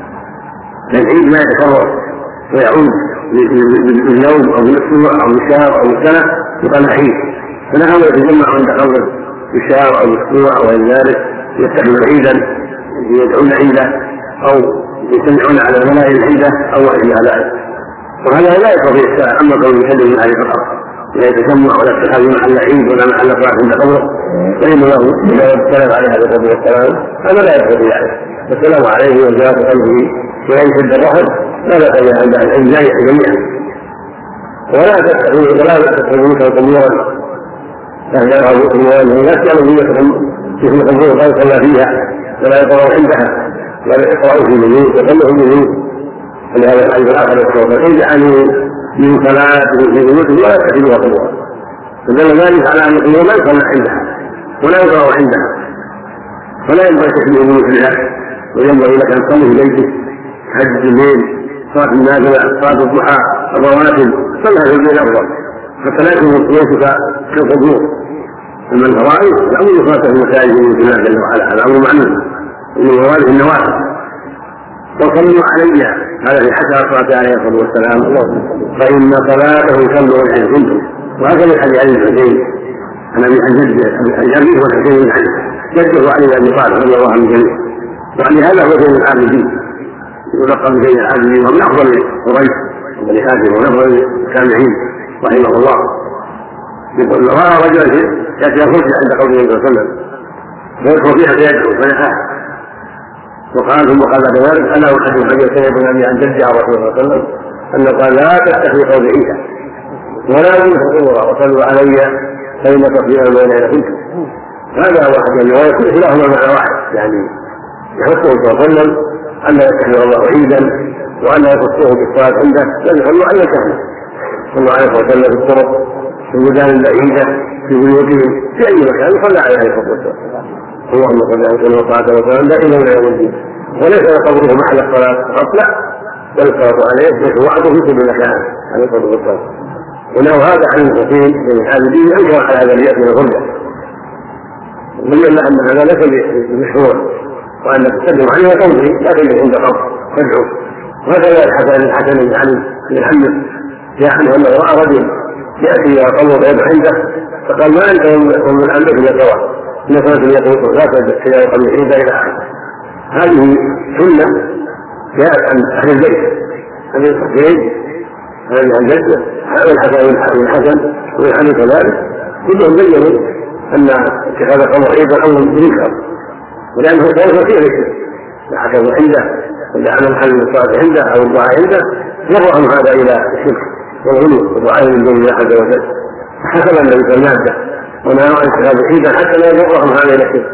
العيد ما يتكرر ويعود باليوم أو بالأسبوع أو بالشهر أو بالسنة يقال عيد، فنحن يتجمع عند قبر بشهر أو أسبوع أو غير ذلك يتخذون عيدا يدعون عيدا أو يجتمعون على المنائل العيدة أو غير ذلك. وهذا لا يستطيع الساعة أما قول يكلم من هذه الأرض لا يتجمع ولا اتخاذ محل عيد ولا محل صلاة عند قبره فإنه إذا السلام عليه هذا الصلاة والسلام هذا لا يستطيع ذلك. السلام عليه وزيارة قلبه وإن شد الرحم لا يستطيع عند الأجزاء جميعا. ولا تتخذوا قبورا فهي يرغب أموالهم لا تعلم نيتهم في القبور قال صلى فيها ولا يقرأوا عندها ولا يقرأوا في البيوت وخلوا في البيوت. ولهذا الحديث الآخر يقول إن جعلوا من صلاتهم في بيوتهم ولا يتخذوها قبورا فدل ذلك على أن القبور لا يصلى عندها ولا يقرأوا عندها ولا ينبغي تشبيه بمثلها وينبغي لك أن تصلي في بيتك حج الليل صلاة النافلة صلاة الضحى الرواتب صلها في البيت أفضل حتى لا يكون بيتك كالقبور. أما الفرائض الأمر يصلى في المساجد من الله جل وعلا هذا أمر معلوم من موارد النوافل. وصلوا علي هذا في حسن الصلاة عليه الصلاة والسلام فإن صلاته صلوا حيث كنتم. وهكذا الحديث عن الحسين عن أبي أبيه والحسين بن علي جده علي بن أبي طالب رضي الله عنه جميعا. ولهذا هو زين العابدين يلقب بزين العابدين ومن أفضل قريش وبني هاشم ومن أفضل التابعين رحمه الله. يقول رأى رجلا يأتي يخرج عند قوله صلى الله عليه وسلم فيدخل فيها فيدعو فنحاه وقال ثم قال بعد ذلك أنا أحدث حديث سيد النبي عن جدي عن رسول الله صلى الله عليه وسلم أنه قال لا تتخذوا قول عيسى ولا تنسوا قبورا وصلوا علي فإن تصديق بين كنتم. هذا واحد من الروايات كلاهما معنى واحد يعني يحثه صلى الله عليه وسلم أن يتخذ الله عيدا وأن يخصوه بالصلاة عنده بل يصلوا أن يتخذوا صلى الله عليه وسلم في الطرق في البلدان البعيدة في بيوتهم في أي مكان يصلى عليه الصلاة والسلام. اللهم صل على سيدنا وصحبه وسلم دائما الى يوم الدين. وليس قبره محل الصلاة فقط لا بل الصلاة عليه وعده في كل مكان عليه الصلاة والسلام. وله هذا عن المسلمين من العابدين أنكر على هذا اليأس من الغربة وبين أن هذا ليس بمشروع وأن تسلم عليه وتمضي لكن عند قبر تدعو. وهكذا الحسن بن علي بن محمد جاء عنه أنه رأى رجل يأتي إلى قبر ويدعو عنده فقال ما أنت ومن عندك إلا سواء إن صلاة يقول لا تدعو قبل عيدا إلى آخره. هذه سنة جاءت عن أهل البيت عن الحسين هذه عن جده هذا الحسن ومن علي كذلك كلهم بينوا أن اتخاذ قبر عيدا أمر منكر ولأنه كان فيه ذكر حكم عنده ولعن محل الصلاة عنده أو الدعاء عنده يرفعهم هذا إلى الشرك والغلو ودعاء من دون الله عز وجل. حسب النبي صلى الله عليه وسلم ونهى عن اتخاذ عيدا حتى لا يضرهم هذا الى الشرك.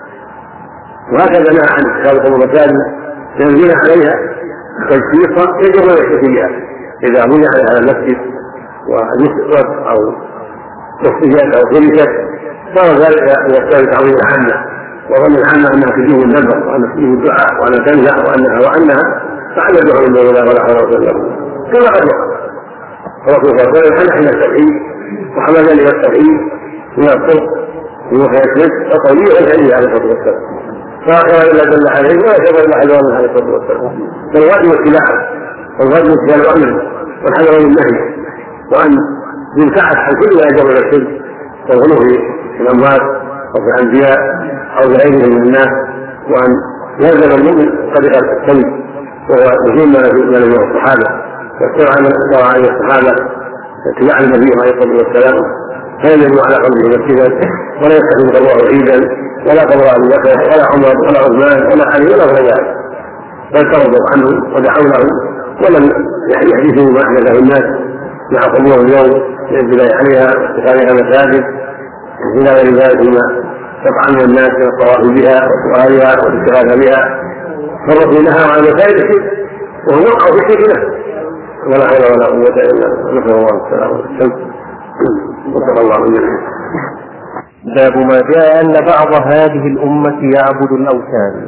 وهكذا نهى عن اتخاذ قبور مساجد ينزل عليها تجسيسا يجب ان يحتفيها اذا بني على المسجد ونسقت او تخرجت او فرشت صار ذلك يحتاج تعظيم الحنه وظن الحنه انها تجيب النذر وانها تجيب الدعاء وانها تنزع وانها فعددهم من الله ولا حول ولا قوة كما قد وقع الرسول صلى الله عليه وسلم حمل التوحيد وحمل ذلك التوحيد من الصدق ومن الشرك القولي والفعلي عليه الصلاة والسلام فأخر إلا دل عليه ولا شبه إلا حلوان عليه الصلاة والسلام فالواجب اتباعه والواجب اتباع الأمر والحذر من النهي وأن ينتعش عن كل ما يجب إلى الشرك والغلو في الأموات أو في الأنبياء أو غيرهم من الناس وأن يلزم المؤمن طريقة السلم وهو مهم ما لم يرى الصحابة والسمع من أثر عليه الصحابة اتباع النبي عليه الصلاة والسلام فيجب على قلبه مسجدا ولا يتخذ الله عيدا ولا قبر أبي بكر ولا عمر ولا عثمان ولا علي ولا غيره بل ترضوا عنه ودعوا له ولم يحدثوا ما أحدثه الناس مع قبور اليوم للبناء عليها واتخاذها مساجد إلى غير ذلك مما يطعن الناس من الطواف بها وسؤالها والاستغاثة بها فالرسول نهى عن مساجد وهو وقع في الشرك نفسه ولا حول ولا قوة إلا بالله نسأل الله السلامة والسلام وصلى الله عليه وسلم. باب ما جاء أن بعض هذه الأمة يعبد الأوثان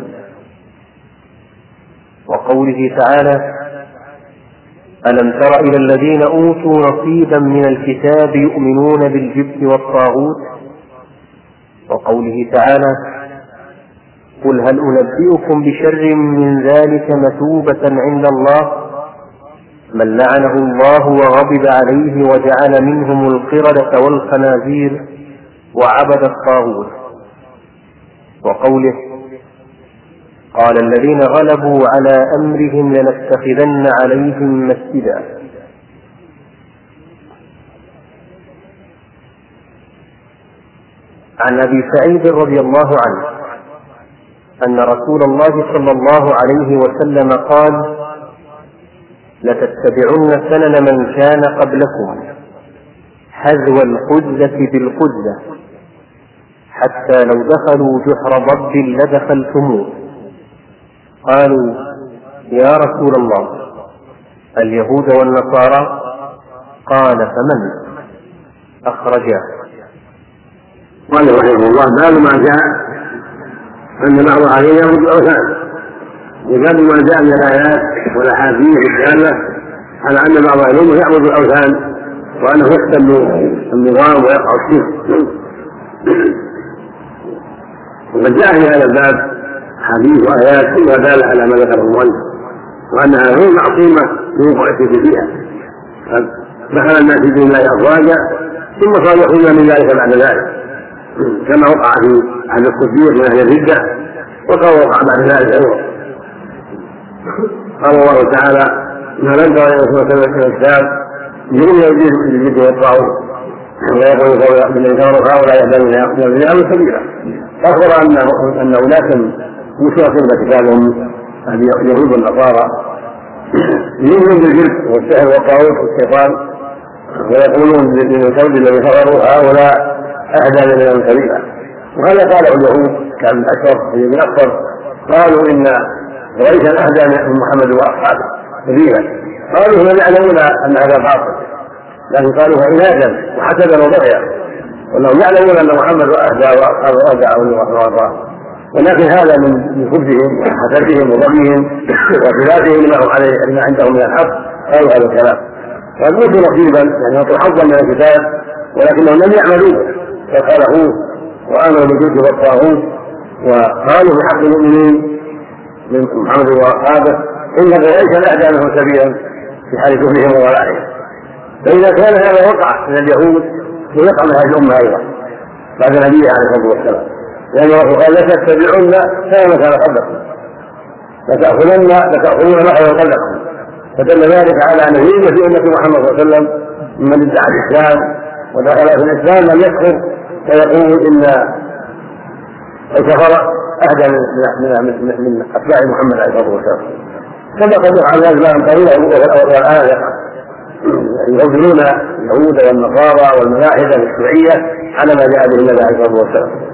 وقوله تعالى ألم تر إلى الذين أوتوا نصيبا من الكتاب يؤمنون بالجبت والطاغوت وقوله تعالى قل هل أنبئكم بشر من ذلك مثوبة عند الله من لعنه الله وغضب عليه وجعل منهم القردة والخنازير وعبد الطاغوت وقوله قال الذين غلبوا على أمرهم لنتخذن عليهم مسجدا عن أبي سعيد رضي الله عنه أن رسول الله صلى الله عليه وسلم قال لتتبعن سنن من كان قبلكم حذو القذة بالقذة حتى لو دخلوا جحر ضب لدخلتموه قالوا يا رسول الله اليهود والنصارى قال فمن أخرجاه. قال رحمه الله باب ما جاء أن بعض عليه يعبد الأوثان وباب ما جاء من الآيات والأحاديث الدالة على أن بعض الأمم يعبد الأوثان وأنه يحتل النظام ويقع الشرك وقد جاء في هذا الباب حديث وآيات كلها دالة على ما ذكره المؤلف وأنها غير معصومة من وقوع الشرك فيها قد دخل الناس في دين الله أفواجا ثم صاروا يخرجون من ذلك بعد ذلك كما وقع في عهد الصديق من أهل الردة وكما وقع بعد ذلك أيضا. قال الله تعالى ما لم ترى رسول الله في الكتاب يؤمن بالجد والطاغوت ولا يقول بالذين كفروا هؤلاء يهدون الى سبيلا اخبر ان اناسا مشركين بكتابهم اليهود والنصارى يؤمنون بالجد والسحر والطاغوت والشيطان ويقولون للكون الذين كفروا هؤلاء اهدى من سبيلا وهذا قاله اليهود كان الاشرف في بن اكثر قالوا ان قريشا اهدى من محمد واصحابه سبيلا قالوا هم يعلمون ان هذا باطل لكن قالوا عنادا وحسدا وبغيا وانهم يعلمون ان محمد اهدى واصحابه اهدى وارضاه ولكن هذا من كفرهم وحسدهم وبغيهم وخلافهم لما هم عليه لما عندهم من الحق قالوا هذا الكلام فالموت نصيبا يعني يعطوا حظا من الكتاب ولكنهم لم يعملوه فخالفوه وامنوا بالجد والطاغوت وقالوا بحق المؤمنين من محمد واصحابه ان قريشا اهدى منهم سبيلا في حال كفرهم وضلالهم فاذا كان هذا وقع من اليهود ويقع من هذه الامه ايضا بعد النبي عليه الصلاه والسلام لان الرسول قال لتتبعن كما كان قبلكم لتاخذون معه قبلكم فدل ذلك على ان يوجد في امه محمد صلى الله عليه وسلم من ادعى الاسلام ودخل في الاسلام لم يكفر فيقول ان الكفر اهدى من اتباع محمد عليه الصلاه والسلام كما قد يفعل ذلك طويلا والان يقع يعبدون اليهود والنصارى والملاحده الشيوعيه على ما جاء به النبي عليه الصلاه والسلام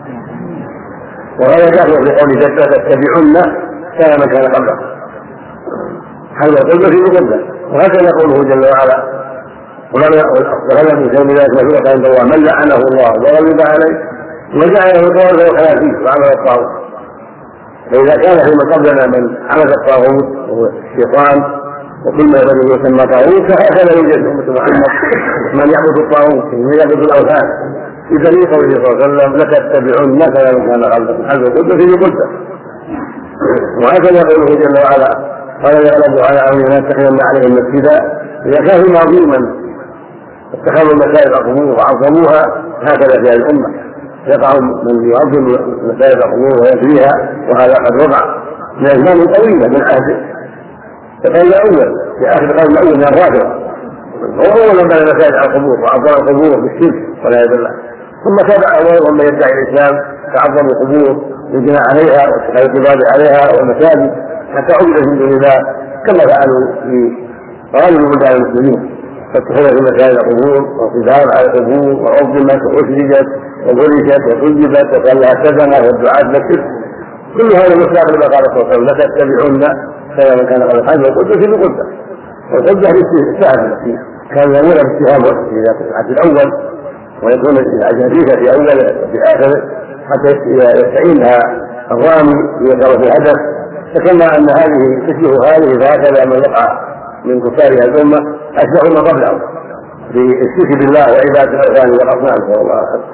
وهذا داخل في قول جل تتبعن كما كان قبلكم هذا القلب في مقدم وهكذا قوله جل وعلا وهذا من سبب ذلك مسؤولة عند الله من لعنه الله وغضب عليه وجعله القوارب والخنازير وعمل الطاغوت فإذا كان فيما قبلنا من عبد الطاغوت وهو الشيطان وكل ما يسمى طاغوت، فهكذا يوجد أمة محمد من يعبد الطاغوت ومن يعبد الأوثان بدليل قوله صلى الله عليه وسلم لتتبعن مثلا من كان قبلكم حذو القدة في قدة. وهكذا قوله جل وعلا قال يغلب على أمرنا اتخذن عليهم مسجدا. إذا كان فيما عظيما اتخذوا المساجد القبور وعظموها، هكذا في الأمة يقع من يعظم مساجد القبور ويكفيها، وهذا قد وقع من أزمان طويلة من عهد القرن الأول في آخر القرن الأول من الرافضة، هو أول من بنى مساجد القبور وعظم القبور بالشرك والعياذ بالله. ثم تبع أولهم من يدعي الإسلام فعظموا القبور والبناء عليها واتخاذ العباد عليها والمساجد حتى عبدت من دون الله، كما فعلوا في غالب بلدان المسلمين، فاتخذت المساجد القبور والقباب على القبور وعظمت وأسرجت وبركت وسجبت وصلى سبنة والدعاء للشرك. كل هذا مصداق لما قال صلى الله عليه وسلم لتتبعن سواء كان قد الحج والقدة في القدة. والقدة الاجتهاد كان يامر باجتهاد في العهد الأول ويكون الحديث في أوله وفي آخره حتى يستعينها الرامي ليقر في الهدف. فكما أن هذه تشبه هذه، فهكذا من وقع من كفار الأمة أشبه ما قبله في الشرك بالله وعبادة الأوثان والأصنام صلى الله عليه وسلم.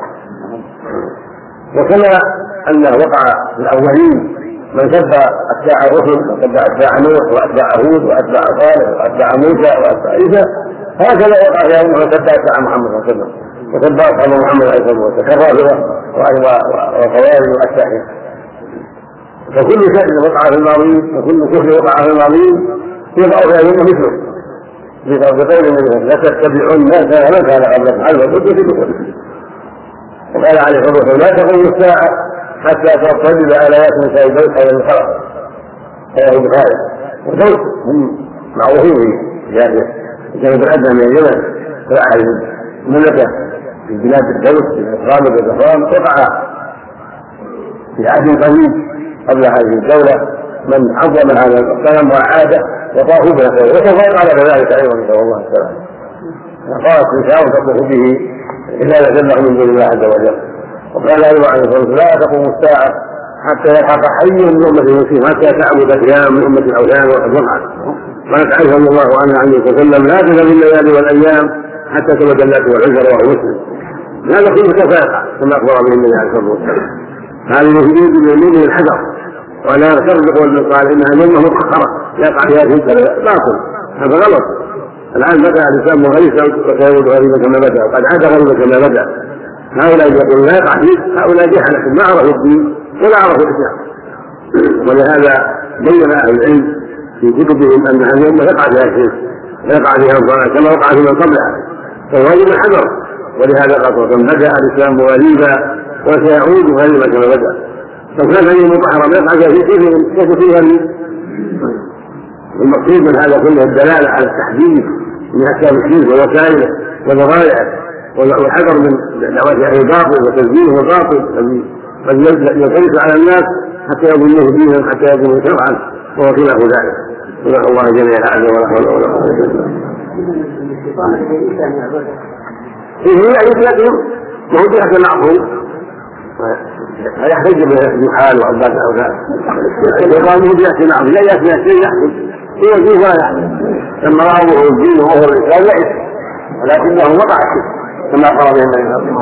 وكما أنه وقع في الأولين من سب أتباع الرسل وسب أتباع نوح وأتباع هود وأتباع صالح وأتباع موسى وأتباع عيسى، هكذا وقع في أمة من سب أتباع محمد صلى الله عليه وسلم وسب أصحاب محمد عليه الصلاة والسلام كالرافضة والخوارج والأشاعرة. فكل شيء وقع في الماضي وكل كفر وقع في الماضي يقع في الأمة مثله، بقول النبي لا تتبعن من كان قبلكم حذو القدة في القدة. وقال عليه الصلاة والسلام لا تقوم الساعة حتى ترتد آلاف نساء البيت على الخلق. رواه البخاري. والزوج هم معروفين في هذا، كان بالأدنى من اليمن فأحد المملكة في بلاد الدوس في الإسلام والإسلام وقع في عهد قديم قبل هذه الدولة من عظم هذا الصنم وأعاده وطافوا به وتفرق على ذلك أيضا نسأل الله السلامة. قالت نساء تطوف به إلا لجنه من دون الله عز وجل. وقال أيضا عليه الصلاة والسلام لا تقوم الساعة حتى يلحق حي من أمة المسلمين حتى تعبد أيام من أمة الأوثان والجمعة. قالت عائشة رضي الله عنها عن النبي صلى الله عليه وسلم لا تزال الليالي والأيام حتى تبدل اللات والعزى رواه مسلم. هذا كله كفاءة كما أخبر به النبي عليه الصلاة والسلام. هذه يفيد باليمين الحذر ولا ترزق والمقال إنها نمة مؤخرة يقع فيها في باطل، هذا غلط. الآن بدأ الإسلام غريبا وسيعود غريبا كما بدأ، وقد عاد غريبا كما بدأ. هؤلاء يقول لا يقع فيه، هؤلاء جهلة ما عرفوا الدين ولا عرفوا الإسلام. ولهذا بين أهل العلم في كتبهم أن هذه الأمة يقع فيها الشرك ويقع فيها الضلال كما وقع في من قبلها، فالواجب الحذر. ولهذا قال بدأ الإسلام غريبا وسيعود غريبا كما بدأ. لو كان هذه مطهرة ما يقع فيها كيف فيه غريب؟ المقصود من هذا كله الدلالة على التحديد من أحكام الشرك ووسائله وذرائعه والحذر من دعوة أهل الباطل وتزيينه الباطل الذي قد يلتبس على الناس حتى يظنه دينا حتى يظنه شرعا وهو خلاف ذلك. ونسأل الله جل وعلا ولا حول ولا قوة إلا بالله. هي يسلكهم وهو جهة العقل يحتج بالحال وعباد الأوثان. الشيطان هو جهة العقل لا يأتي شيء يحكم هو الدين ولا يحكم. لما رأوا الدين وهو الإسلام يئس ولكنه وقع كما قال به النبي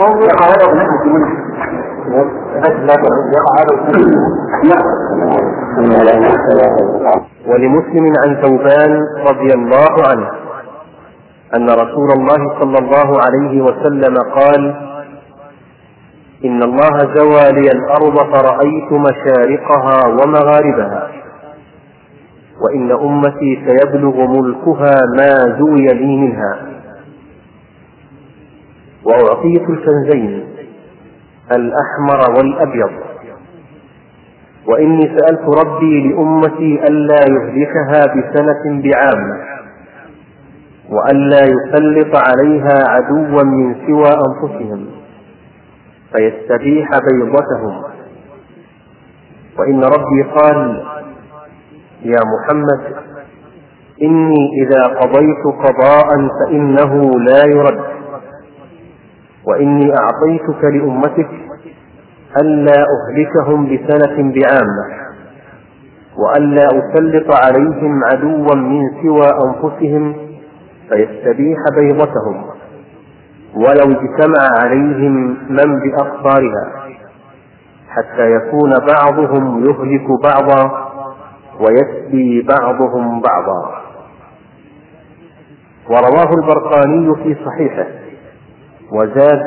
ولمسلم عن ثوبان رضي الله عنه أن رسول الله صلى الله عليه وسلم قال إن الله زوى لي الأرض فرأيت مشارقها ومغاربها وإن أمتي سيبلغ ملكها ما زوي لي منها. وأعطيت الكنزين الأحمر والأبيض وإني سألت ربي لأمتي ألا يهلكها بسنة بعامة وألا يسلط عليها عدوا من سوى أنفسهم فيستبيح بيضتهم. وإن ربي قال يا محمد إني إذا قضيت قضاء فإنه لا يرد وإني أعطيتك لأمتك ألا أهلكهم بسنة بعامة وألا أسلط عليهم عدوا من سوى أنفسهم فيستبيح بيضتهم، ولو اجتمع عليهم من بأقطارها، حتى يكون بعضهم يهلك بعضا ويسبي بعضهم بعضا. ورواه البرقاني في صحيحه وزاد: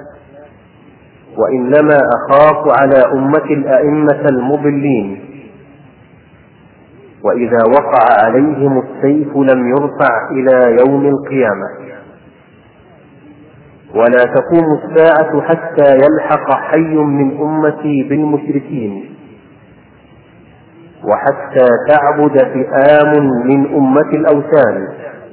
وإنما أخاف على أمة الأئمة المضلين، وإذا وقع عليهم السيف لم يرفع إلى يوم القيامة، ولا تقوم الساعة حتى يلحق حي من أمتي بالمشركين، وحتى تعبد فئام من أمة الأوثان،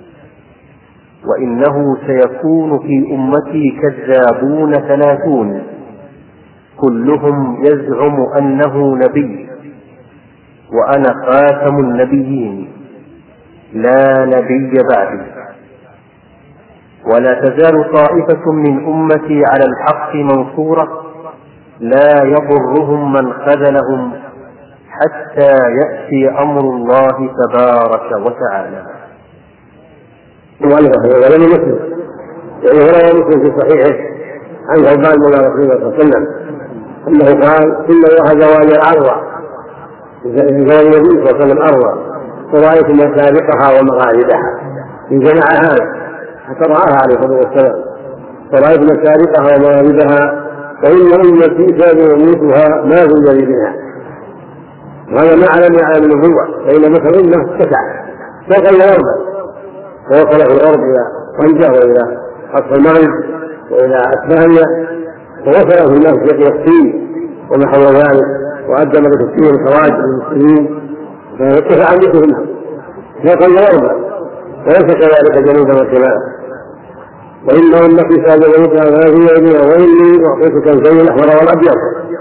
وإنه سيكون في أمتي كذابون 30 كلهم يزعم أنه نبي، وأنا خاتم النبيين لا نبي بعدي. ولا تزال طائفة من أمتي على الحق منصورة لا يضرهم من خذلهم حتى يأتي أمر الله تبارك وتعالى. ولم مسلم وروى مسلم في صحيحه عن ثوبان مولى رسول الله صلى الله عليه وسلم انه قال: ان الله زوال الارض زوال النبي صلى الله عليه وسلم الارض ورأيت مسابقها ومغاربها، ان جمعها حتى رآها عليه الصلاه والسلام، ورأيت مسابقها ومغاربها، فإن أمتي كان يموتها ما زل منها. وهذا ما علم النبوة، فإن مثل الأمة تسع فوق الأرض، ووصل في الأرض إلى طنجة وإلى قصر المغرب وإلى أسبانيا، ووصل في الناس في فلسطين ونحو ذلك، وأدى بكثير الخراج للمسلمين، فارتفع مثلهم فوق الأرض، وليس كذلك جنوبا وشمالا. وإن أمتي سابقتها ما في يدها، وإني أعطيتك الزي الأحمر والأبيض.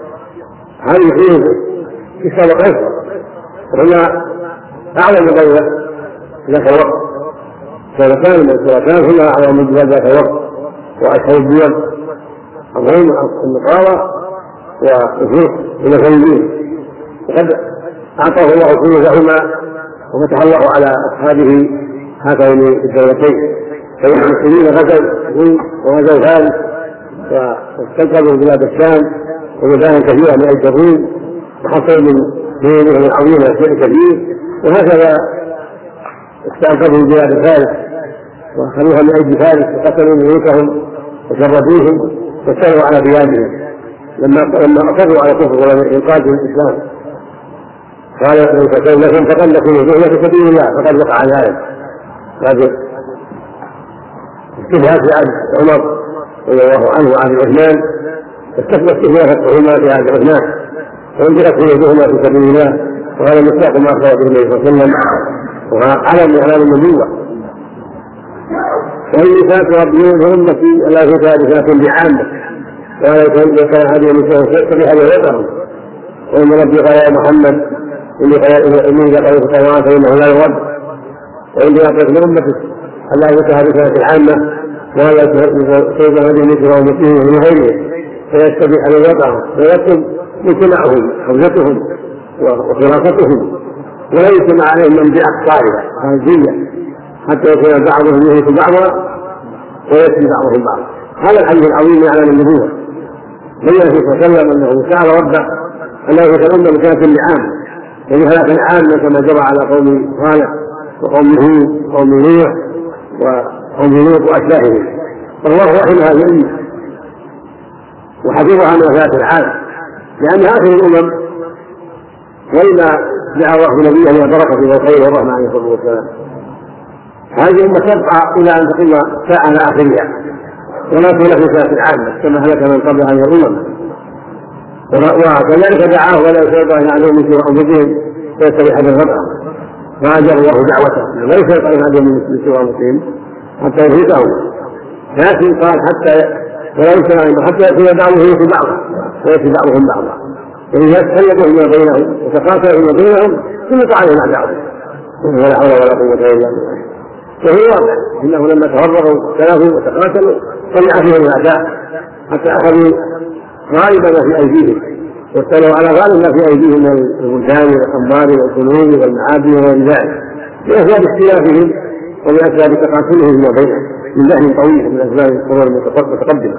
هذه فيه في سابقته، وهنا أعلم بين ذاك الوقت، سنتان من السنتان هنا أعلم من ذاك الوقت، وأشهر الدول الروم النصارى والنصوص المسلمين، وقد أعطاه الله قوتهما وفتح الله على أصحابه هاتين الدولتين. فإن المسلمين غزوا وغزوا فارس واستنقذوا بلاد الشام وبلدان كثيرة من الجنوب، وحصلوا من دينهم العظيمة شيء كثير، وهكذا استنقذوا بلاد فارس واخذوها من ايدي فارس وقتلوا ملوكهم وشردوهم وساروا على بلادهم لما اصروا على كفر وانقاذ الاسلام. قال: لكم فقد لكم وجوه في سبيل الله، فقد وقع ذلك. هذه استشهاد في عهد عمر رضي الله عنه وعهد عثمان، استثبت استشهادهما في عهد عثمان، وانتقت وجوههما في سبيل الله، وهذا مصداق ما اخبر به النبي صلى الله عليه وسلم، وعلم من اعلام النبوه. وإن كانت ربهم أمتي لا تكاد بعامة، ولا كان هذه المسلمين بهذه وطنهم. وإن ربي قال: يا محمد إني لقد القرآن فإنه لا يرد. وإن كانت من أمتك ألا تكاد العامة، ولا سيد هذه المسلمين ومسلمين من غيرهم، فيستبيح على وطنهم ويكتب مجتمعهم حوزتهم وخلافتهم، ولا يجتمع عليهم من بأقطارها هذه، حتى يكون بعضهم يهلك بعضا ويسبي بعضهم بعضا. هذا الحديث العظيم يعلم النبوة. بين النبي صلى الله عليه وسلم انه سأل ربه ان لا يتكلم بكافر لعام، يعني هلاك العام كما جرى على قوم صالح وقوم هود وقوم نوح وقوم لوط واشباههم، فالله رحم هذه الامه وحفظها من افات العام، لان اخر الامم وإذا دعا الله نبيه الى البركه والخير والرحمه عليه الصلاه والسلام. هذه الأمة تبقى إلى أن تقوم ساعة على آخرها، ولا تهلك ساعة العامة كما هلك من قبلها من الأمم. وكذلك دعاه ولا يسيطر أن يعلم من سوى أنفسهم فيستبيح بالربع، فأجر الله دعوته لا يسيطر أن يعلم من سوى أنفسهم حتى يهلكهم. لكن قال ولا يسيطر حتى يكون بعضهم يهلك بعضا ويأتي بعضهم بعضا، وإذا تكلموا فيما بينهم وتقاتلوا فيما بينهم ثم عليهم أعداؤهم، ولا حول ولا قوة إلا بالله. وهو واضح انه لما تفرغوا اختلفوا وتقاتلوا صنع فيهم الاعداء حتى اخذوا غالبا في ايديهم واطلعوا على غالب ما في أيديهم من البلدان والأموال والكنوز والمعادن وغير ذلك بأسباب اختلافهم وبأسباب تقاتلهم فيما بينهم من دهن طويل من أسباب القرون المتقدمة.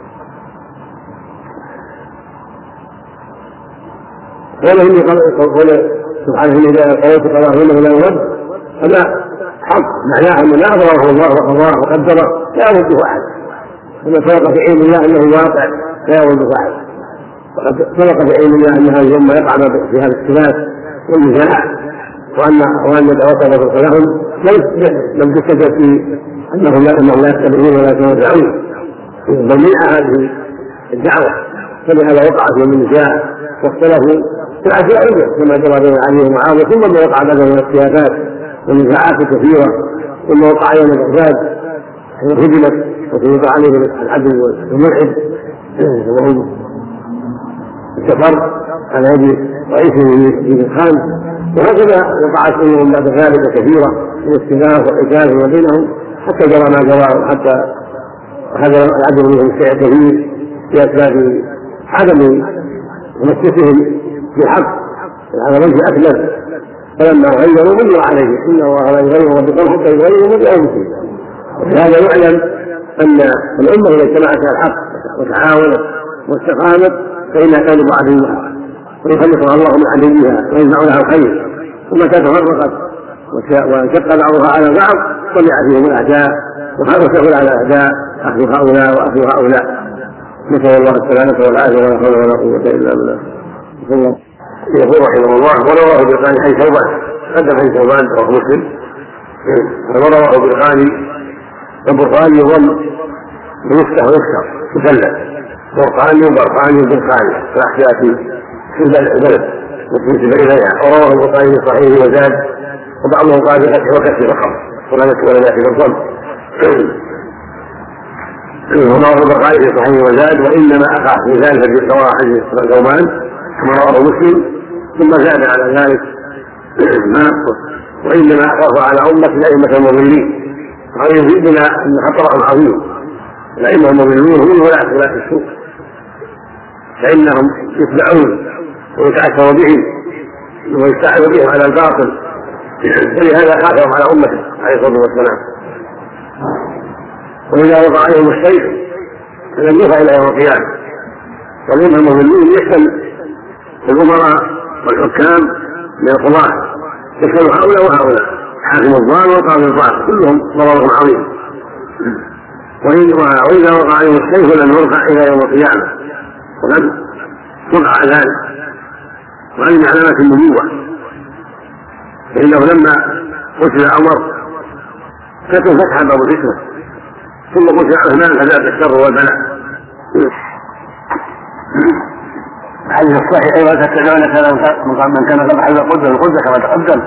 قال سبحانه إذا قضيت قضاءهن فلا يرد هذا حق معناه أن ما أمره الله وقضاه وقدره لا يرده أحد كما سبق في علم الله أنه واقع لا يرده أحد وقد سبق في علم الله أن هذه الأمة يقع في هذا الاختلاف والنزاع وأن دعوته لهم لم تستجب في أنهم لا يتبعون ولا يتنازعون بل منع هذه الدعوة فلهذا وقع فيهم النزاع واختلفوا في العشائرية كما جرى بين علي ومعاوية ثم ما وقع بعد من الاختلافات والنزاعات الكثيرة ثم وقع يوم بغداد حين هدمت وفرض عليهم العدو والملحد وهم السفر على يد رئيسهم بن خان وهكذا وقعت امور بعد ذلك كثيرة من اختلاف وحجاج ما بينهم حتى جرى ما جرى حتى هذا العدو منهم شيء كثير بأسباب عدم تمسكهم بالحق على وجه أكمل فلما غيروا منوا عليه إن الله لا يغير بقوم حتى يغيروا بأنفسهم. وبهذا يعلم أن الأمة إذا اجتمعت على الحق وتعاونت واستقامت فإنها تغلب عدوها ويخلصها الله من عدوها ويجمع لها الخير. ومتى تفرقت وانشق بعضها على بعض طلع فيهم الأعداء وسهل على الأعداء أخذ هؤلاء وأخذ هؤلاء. نسأل الله السلامة والعافية ولا حول ولا قوة إلا بالله. يقول رحمه الله ورواه بالقاني حي ثوبان قدم حي ثوبان رواه مسلم ورواه بالقاني البرقاني يظن بيفتح ويكسر مثلث برقاني وبرقاني وبرقاني فأحياء في البلد نسبة إليها ورواه البرقاني في صحيح وزاد وبعضهم قال بفتح وكسر فقط ولا يكون ذلك بالضم ورواه البرقاني في صحيح وزاد وإنما أقع في ذلك في حديث ثوبان كما رواه مسلم ثم زاد على ذلك وإنما أخاف على أمة الأئمة المضلين وهذا يزيدنا أن خطرهم عظيم. الأئمة المضلون هم ولاة ولاة السوء فإنهم يتبعون ويتأثر بهم ويستعين بهم على الباطل فلهذا خافهم على أمته عليه الصلاة والسلام. وإذا وقع عليهم السيف لم يرفع إلى يوم القيامة. والأئمة المضلون يحتمل الأمراء والحكام من القضاة يشمل هؤلاء وهؤلاء حاكم الظالم والقاضي الظالم كلهم ضررهم عظيم. وإذا وقع عليهم السيف لم يرفع إلى يوم القيامة وقد وقع ذلك وهذه من علامات النبوة فإنه لما قتل عمر كتب فتح باب الفتنة ثم قتل عثمان فذات الشر والبلاء. الحديث الصحيح أيضا تتبعون من كان قبل حل القدة كما تقدم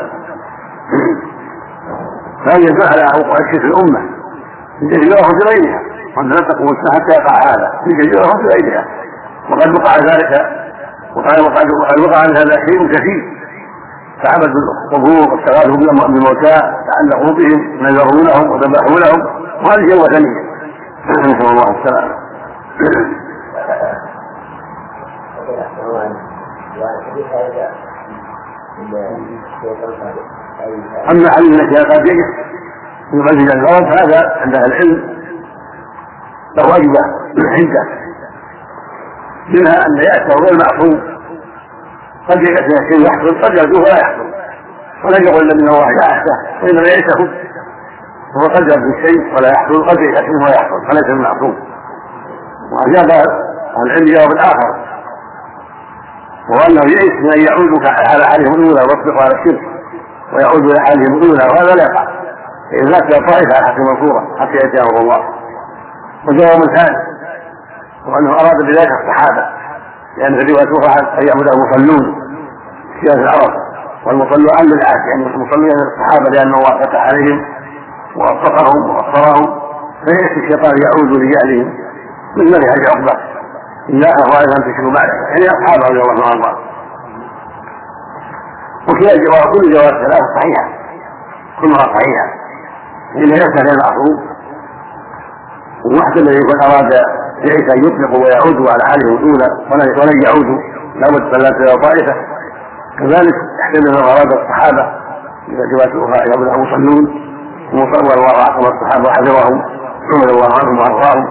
فهذا يدل على وقوع الشرك في الأمة يجريهم في غيرها وأن لا تقوم حتى يقع هذا يجريهم في غيرها وقد وقع ذلك وقد وقع عن هذا شيء كثير فعبدوا القبور واستغاثوا بالموتى تعلقوا بهم نذروا لهم وذبحوا لهم وهذه هي الوثنية نسأل الله السلامة. أما علم الاحتياطات يجب يبدل الموت هذا عند العلم له أجوبة عدة منها أن يأتي غير معصوم قد يأتي شيء يحصل قد يأتيه ولا يحصل ولا يقول إلا من الله يأته وإنما يأته هو قد يأتي الشيء ولا يحصل قد يأتيه ولا يحصل فليس المعصوم. وأجاب العلم جواب الآخر وأنه يئس من أن يعود على حالهم الأولى ويصدق على الشرك ويعود إلى حالهم الأولى وهذا لا يقع إذا ذات طائفة على حسب منصورة حتى يأتيهم الله. وجواب الثاني وأنه أراد بذلك الصحابة لأن في رواية أخرى أن يعبد المصلون في سياسة العرب والمصلون عن العاش يعني المصلون الصحابة لأن الله فتح عليهم ووفقهم وأبصرهم فيأتي الشيطان يعود لجهلهم من منهج عقبة إلا أخوة أن تشروا بعد يعني أصحابه رضي الله عنهم. وكل جواب ثلاثة صحيحة كلها صحيحة إلا يسأل المعصوم وواحد الذي يكون أراد ليس أن يطلقوا ويعودوا على حالهم الأولى ولن يعودوا لابد فلا تجعل طائفة. كذلك يحتمل غرابة الصحابة إذا جواتها يبلغ مصلون ومصور الله عنهم الصحابة وحذرهم رضي الله عنهم وأرضاهم.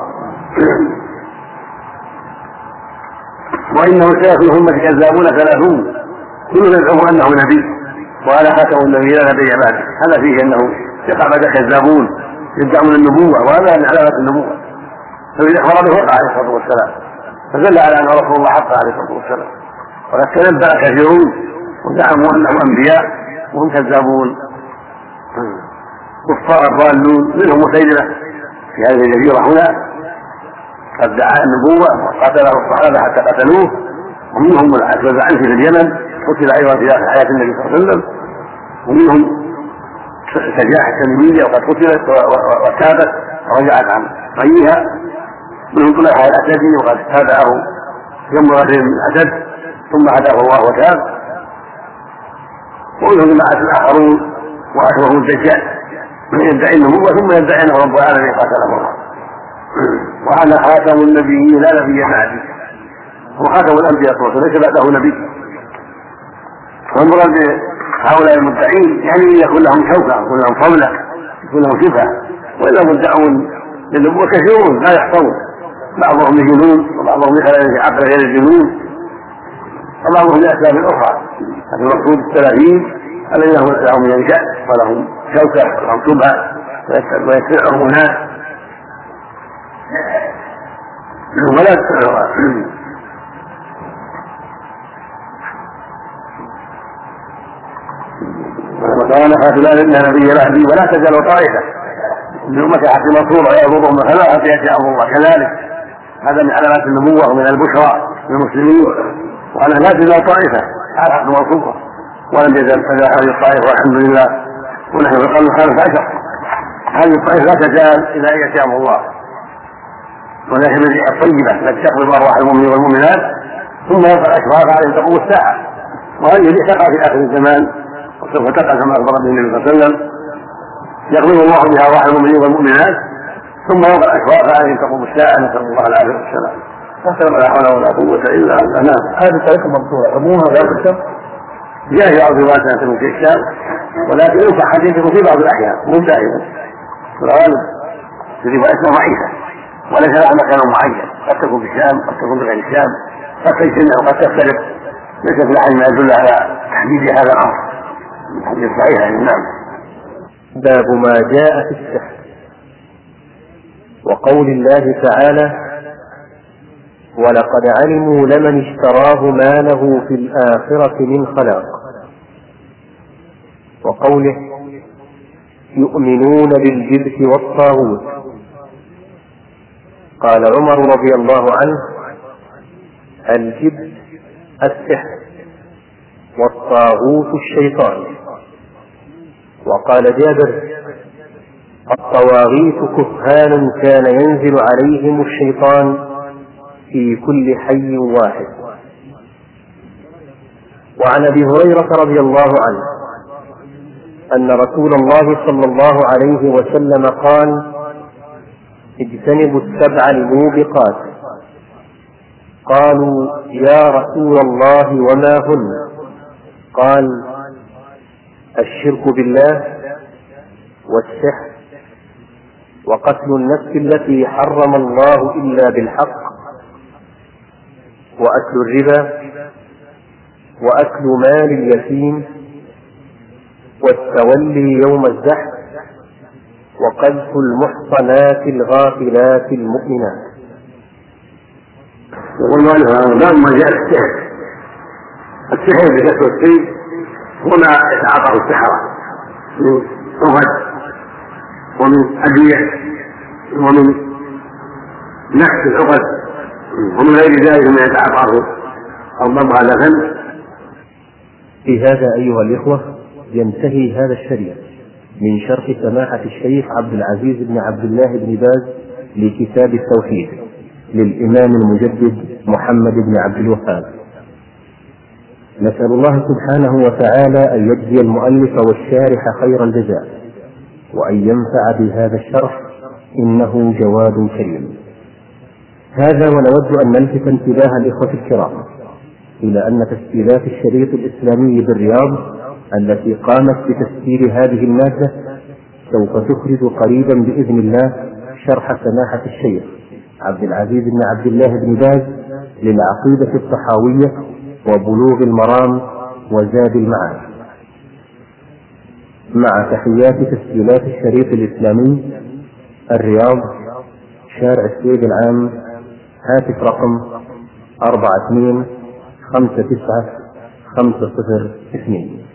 وإنه سيكون أمة كذابون 30 كل يزعم أنه نبي وأنا خاتم النبي لا نبي بعده. هذا فيه أنه بعد كذابون يدعون النبوة وهذا من علامات النبوة. فإذا أخبر به وقع عليه الصلاة والسلام فدل على أن رسول الله حق عليه الصلاة والسلام. وقد تنبأ كثيرون وزعموا أنهم أنبياء وهم كذابون كفار ضالون. منهم مسيلمة في هذه الجزيرة هنا قد دعا النبوة وقتله الصحابة حتى قتلوه. ومنهم الأسود عنه في اليمن قتل أيضا في حياة النبي صلى الله عليه وسلم. ومنهم سجاح التميمية وقد قتلت وتابت ورجعت عن غيها. منهم طلحة الأسدي وقد تابعه يوم غدر من الأسد ثم هداه الله وتاب. ومنهم جماعة الآخرون وأشبههم الدجال من يدعي النبوة ثم يدعي أنه رب العالمين قاتله الله. وأنا خاتم النبيين لا نبي بعدي. هو خاتم الأنبياء صلى الله عليه وسلم ليس بعده نبي. والمراد هؤلاء المدعين يعني يكون لهم شوكة يكون لهم فضلة يكون لهم شفعة. وإلا مدعون للنبوة كثيرون لا يحصون. بعضهم لجنون وبعضهم لخلال عقل غير الجنون وبعضهم لأسباب أخرى. لكن المقصود 30 الذين لهم ينشأ ولهم شوكة ولهم شبهة ويتبعهم الناس ولا وكان خاتمان إلا نبي بعدي ولا تزال طائفة من أمة حق منصورة يأمرهم بخلاء حتى يأتي أمر الله. كذلك هذا من علامات النبوة ومن البشرى للمسلمين. وأنا لا تزال طائفة على حق منصورة ولم يزل هذه الطائفة والحمد لله. ونحن في القرن ال15 هذه الطائفة لا تزال إلى أن يأتي أمر الله. وذلك من الريح الطيبة التي تقبض أرواح المؤمنين والمؤمنات ثم يقع أشراف عليهم تقوم الساعة. وهذه الريح تقع في آخر الزمان وسوف تقع كما أخبر به النبي صلى الله عليه وسلم يقبض الله بها أرواح المؤمنين والمؤمنات ثم يقع أشراف عليهم تقوم الساعة. نسأل الله العافية والسلام. لا حول ولا قوة إلا بالله. هذه الطريقة مقطوعة عمومها لا تكتب جاء في بعض الروايات أنه في الشام ولكن ينفع حديثه في بعض الأحيان مو دائما. الغالب في روايته ضعيفة وليس لها مكان معين. قد تكون في الشام قد تكون بغير الشام قد تجتمع وقد تختلف. ليس في أحد ما يدل على تحديد هذا الأمر. الحديث صحيح يعني. نعم. باب ما جاء في السحر وقول الله تعالى ولقد علموا لمن اشتراه ما له في الآخرة من خلاق. وقوله يؤمنون بالجبت والطاغوت. قال عمر رضي الله عنه الجبت السحر والطاغوت الشيطان. وقال جابر الطواغيت كهان كان ينزل عليهم الشيطان في كل حي واحد. وعن أبي هريرة رضي الله عنه أن رسول الله صلى الله عليه وسلم قال اجتنبوا السبع الموبقات. قالوا يا رسول الله وما هن؟ قال الشرك بالله والسحر وقتل النفس التي حرم الله إلا بالحق وأكل الربا وأكل مال اليتيم والتولي يوم الزحف وقذف المحصنات الغافلات المؤمنات. يقول باب ما جاء السحر. السحر بكسر السين هو ما يتعاطاه السحرة من رغد ومن أدوية ومن نحس العقد ومن غير ذلك ما يتعاطاه أو ضمها لفن. في هذا أيها الإخوة ينتهي هذا الشريط من شرح سماحة الشيخ عبد العزيز بن عبد الله بن باز لكتاب التوحيد للإمام المجدد محمد بن عبد الوهاب. نسأل الله سبحانه وتعالى أن يجزي المؤلف والشارح خير الجزاء وأن ينفع بهذا الشرح إنه جواد كريم. هذا ونود أن نلفت انتباه الإخوة الكرام إلى أن تسجيلات الشريط الإسلامي بالرياض التي قامت بتسجيل هذه المادة سوف تخرج قريبا بإذن الله شرح سماحة الشيخ عبد العزيز بن عبد الله بن باز للعقيدة الطحاوية وبلوغ المرام وزاد المعاد، مع تحيات تسجيلات الشريط الإسلامي الرياض، شارع السويد العام، هاتف رقم 42 59 502.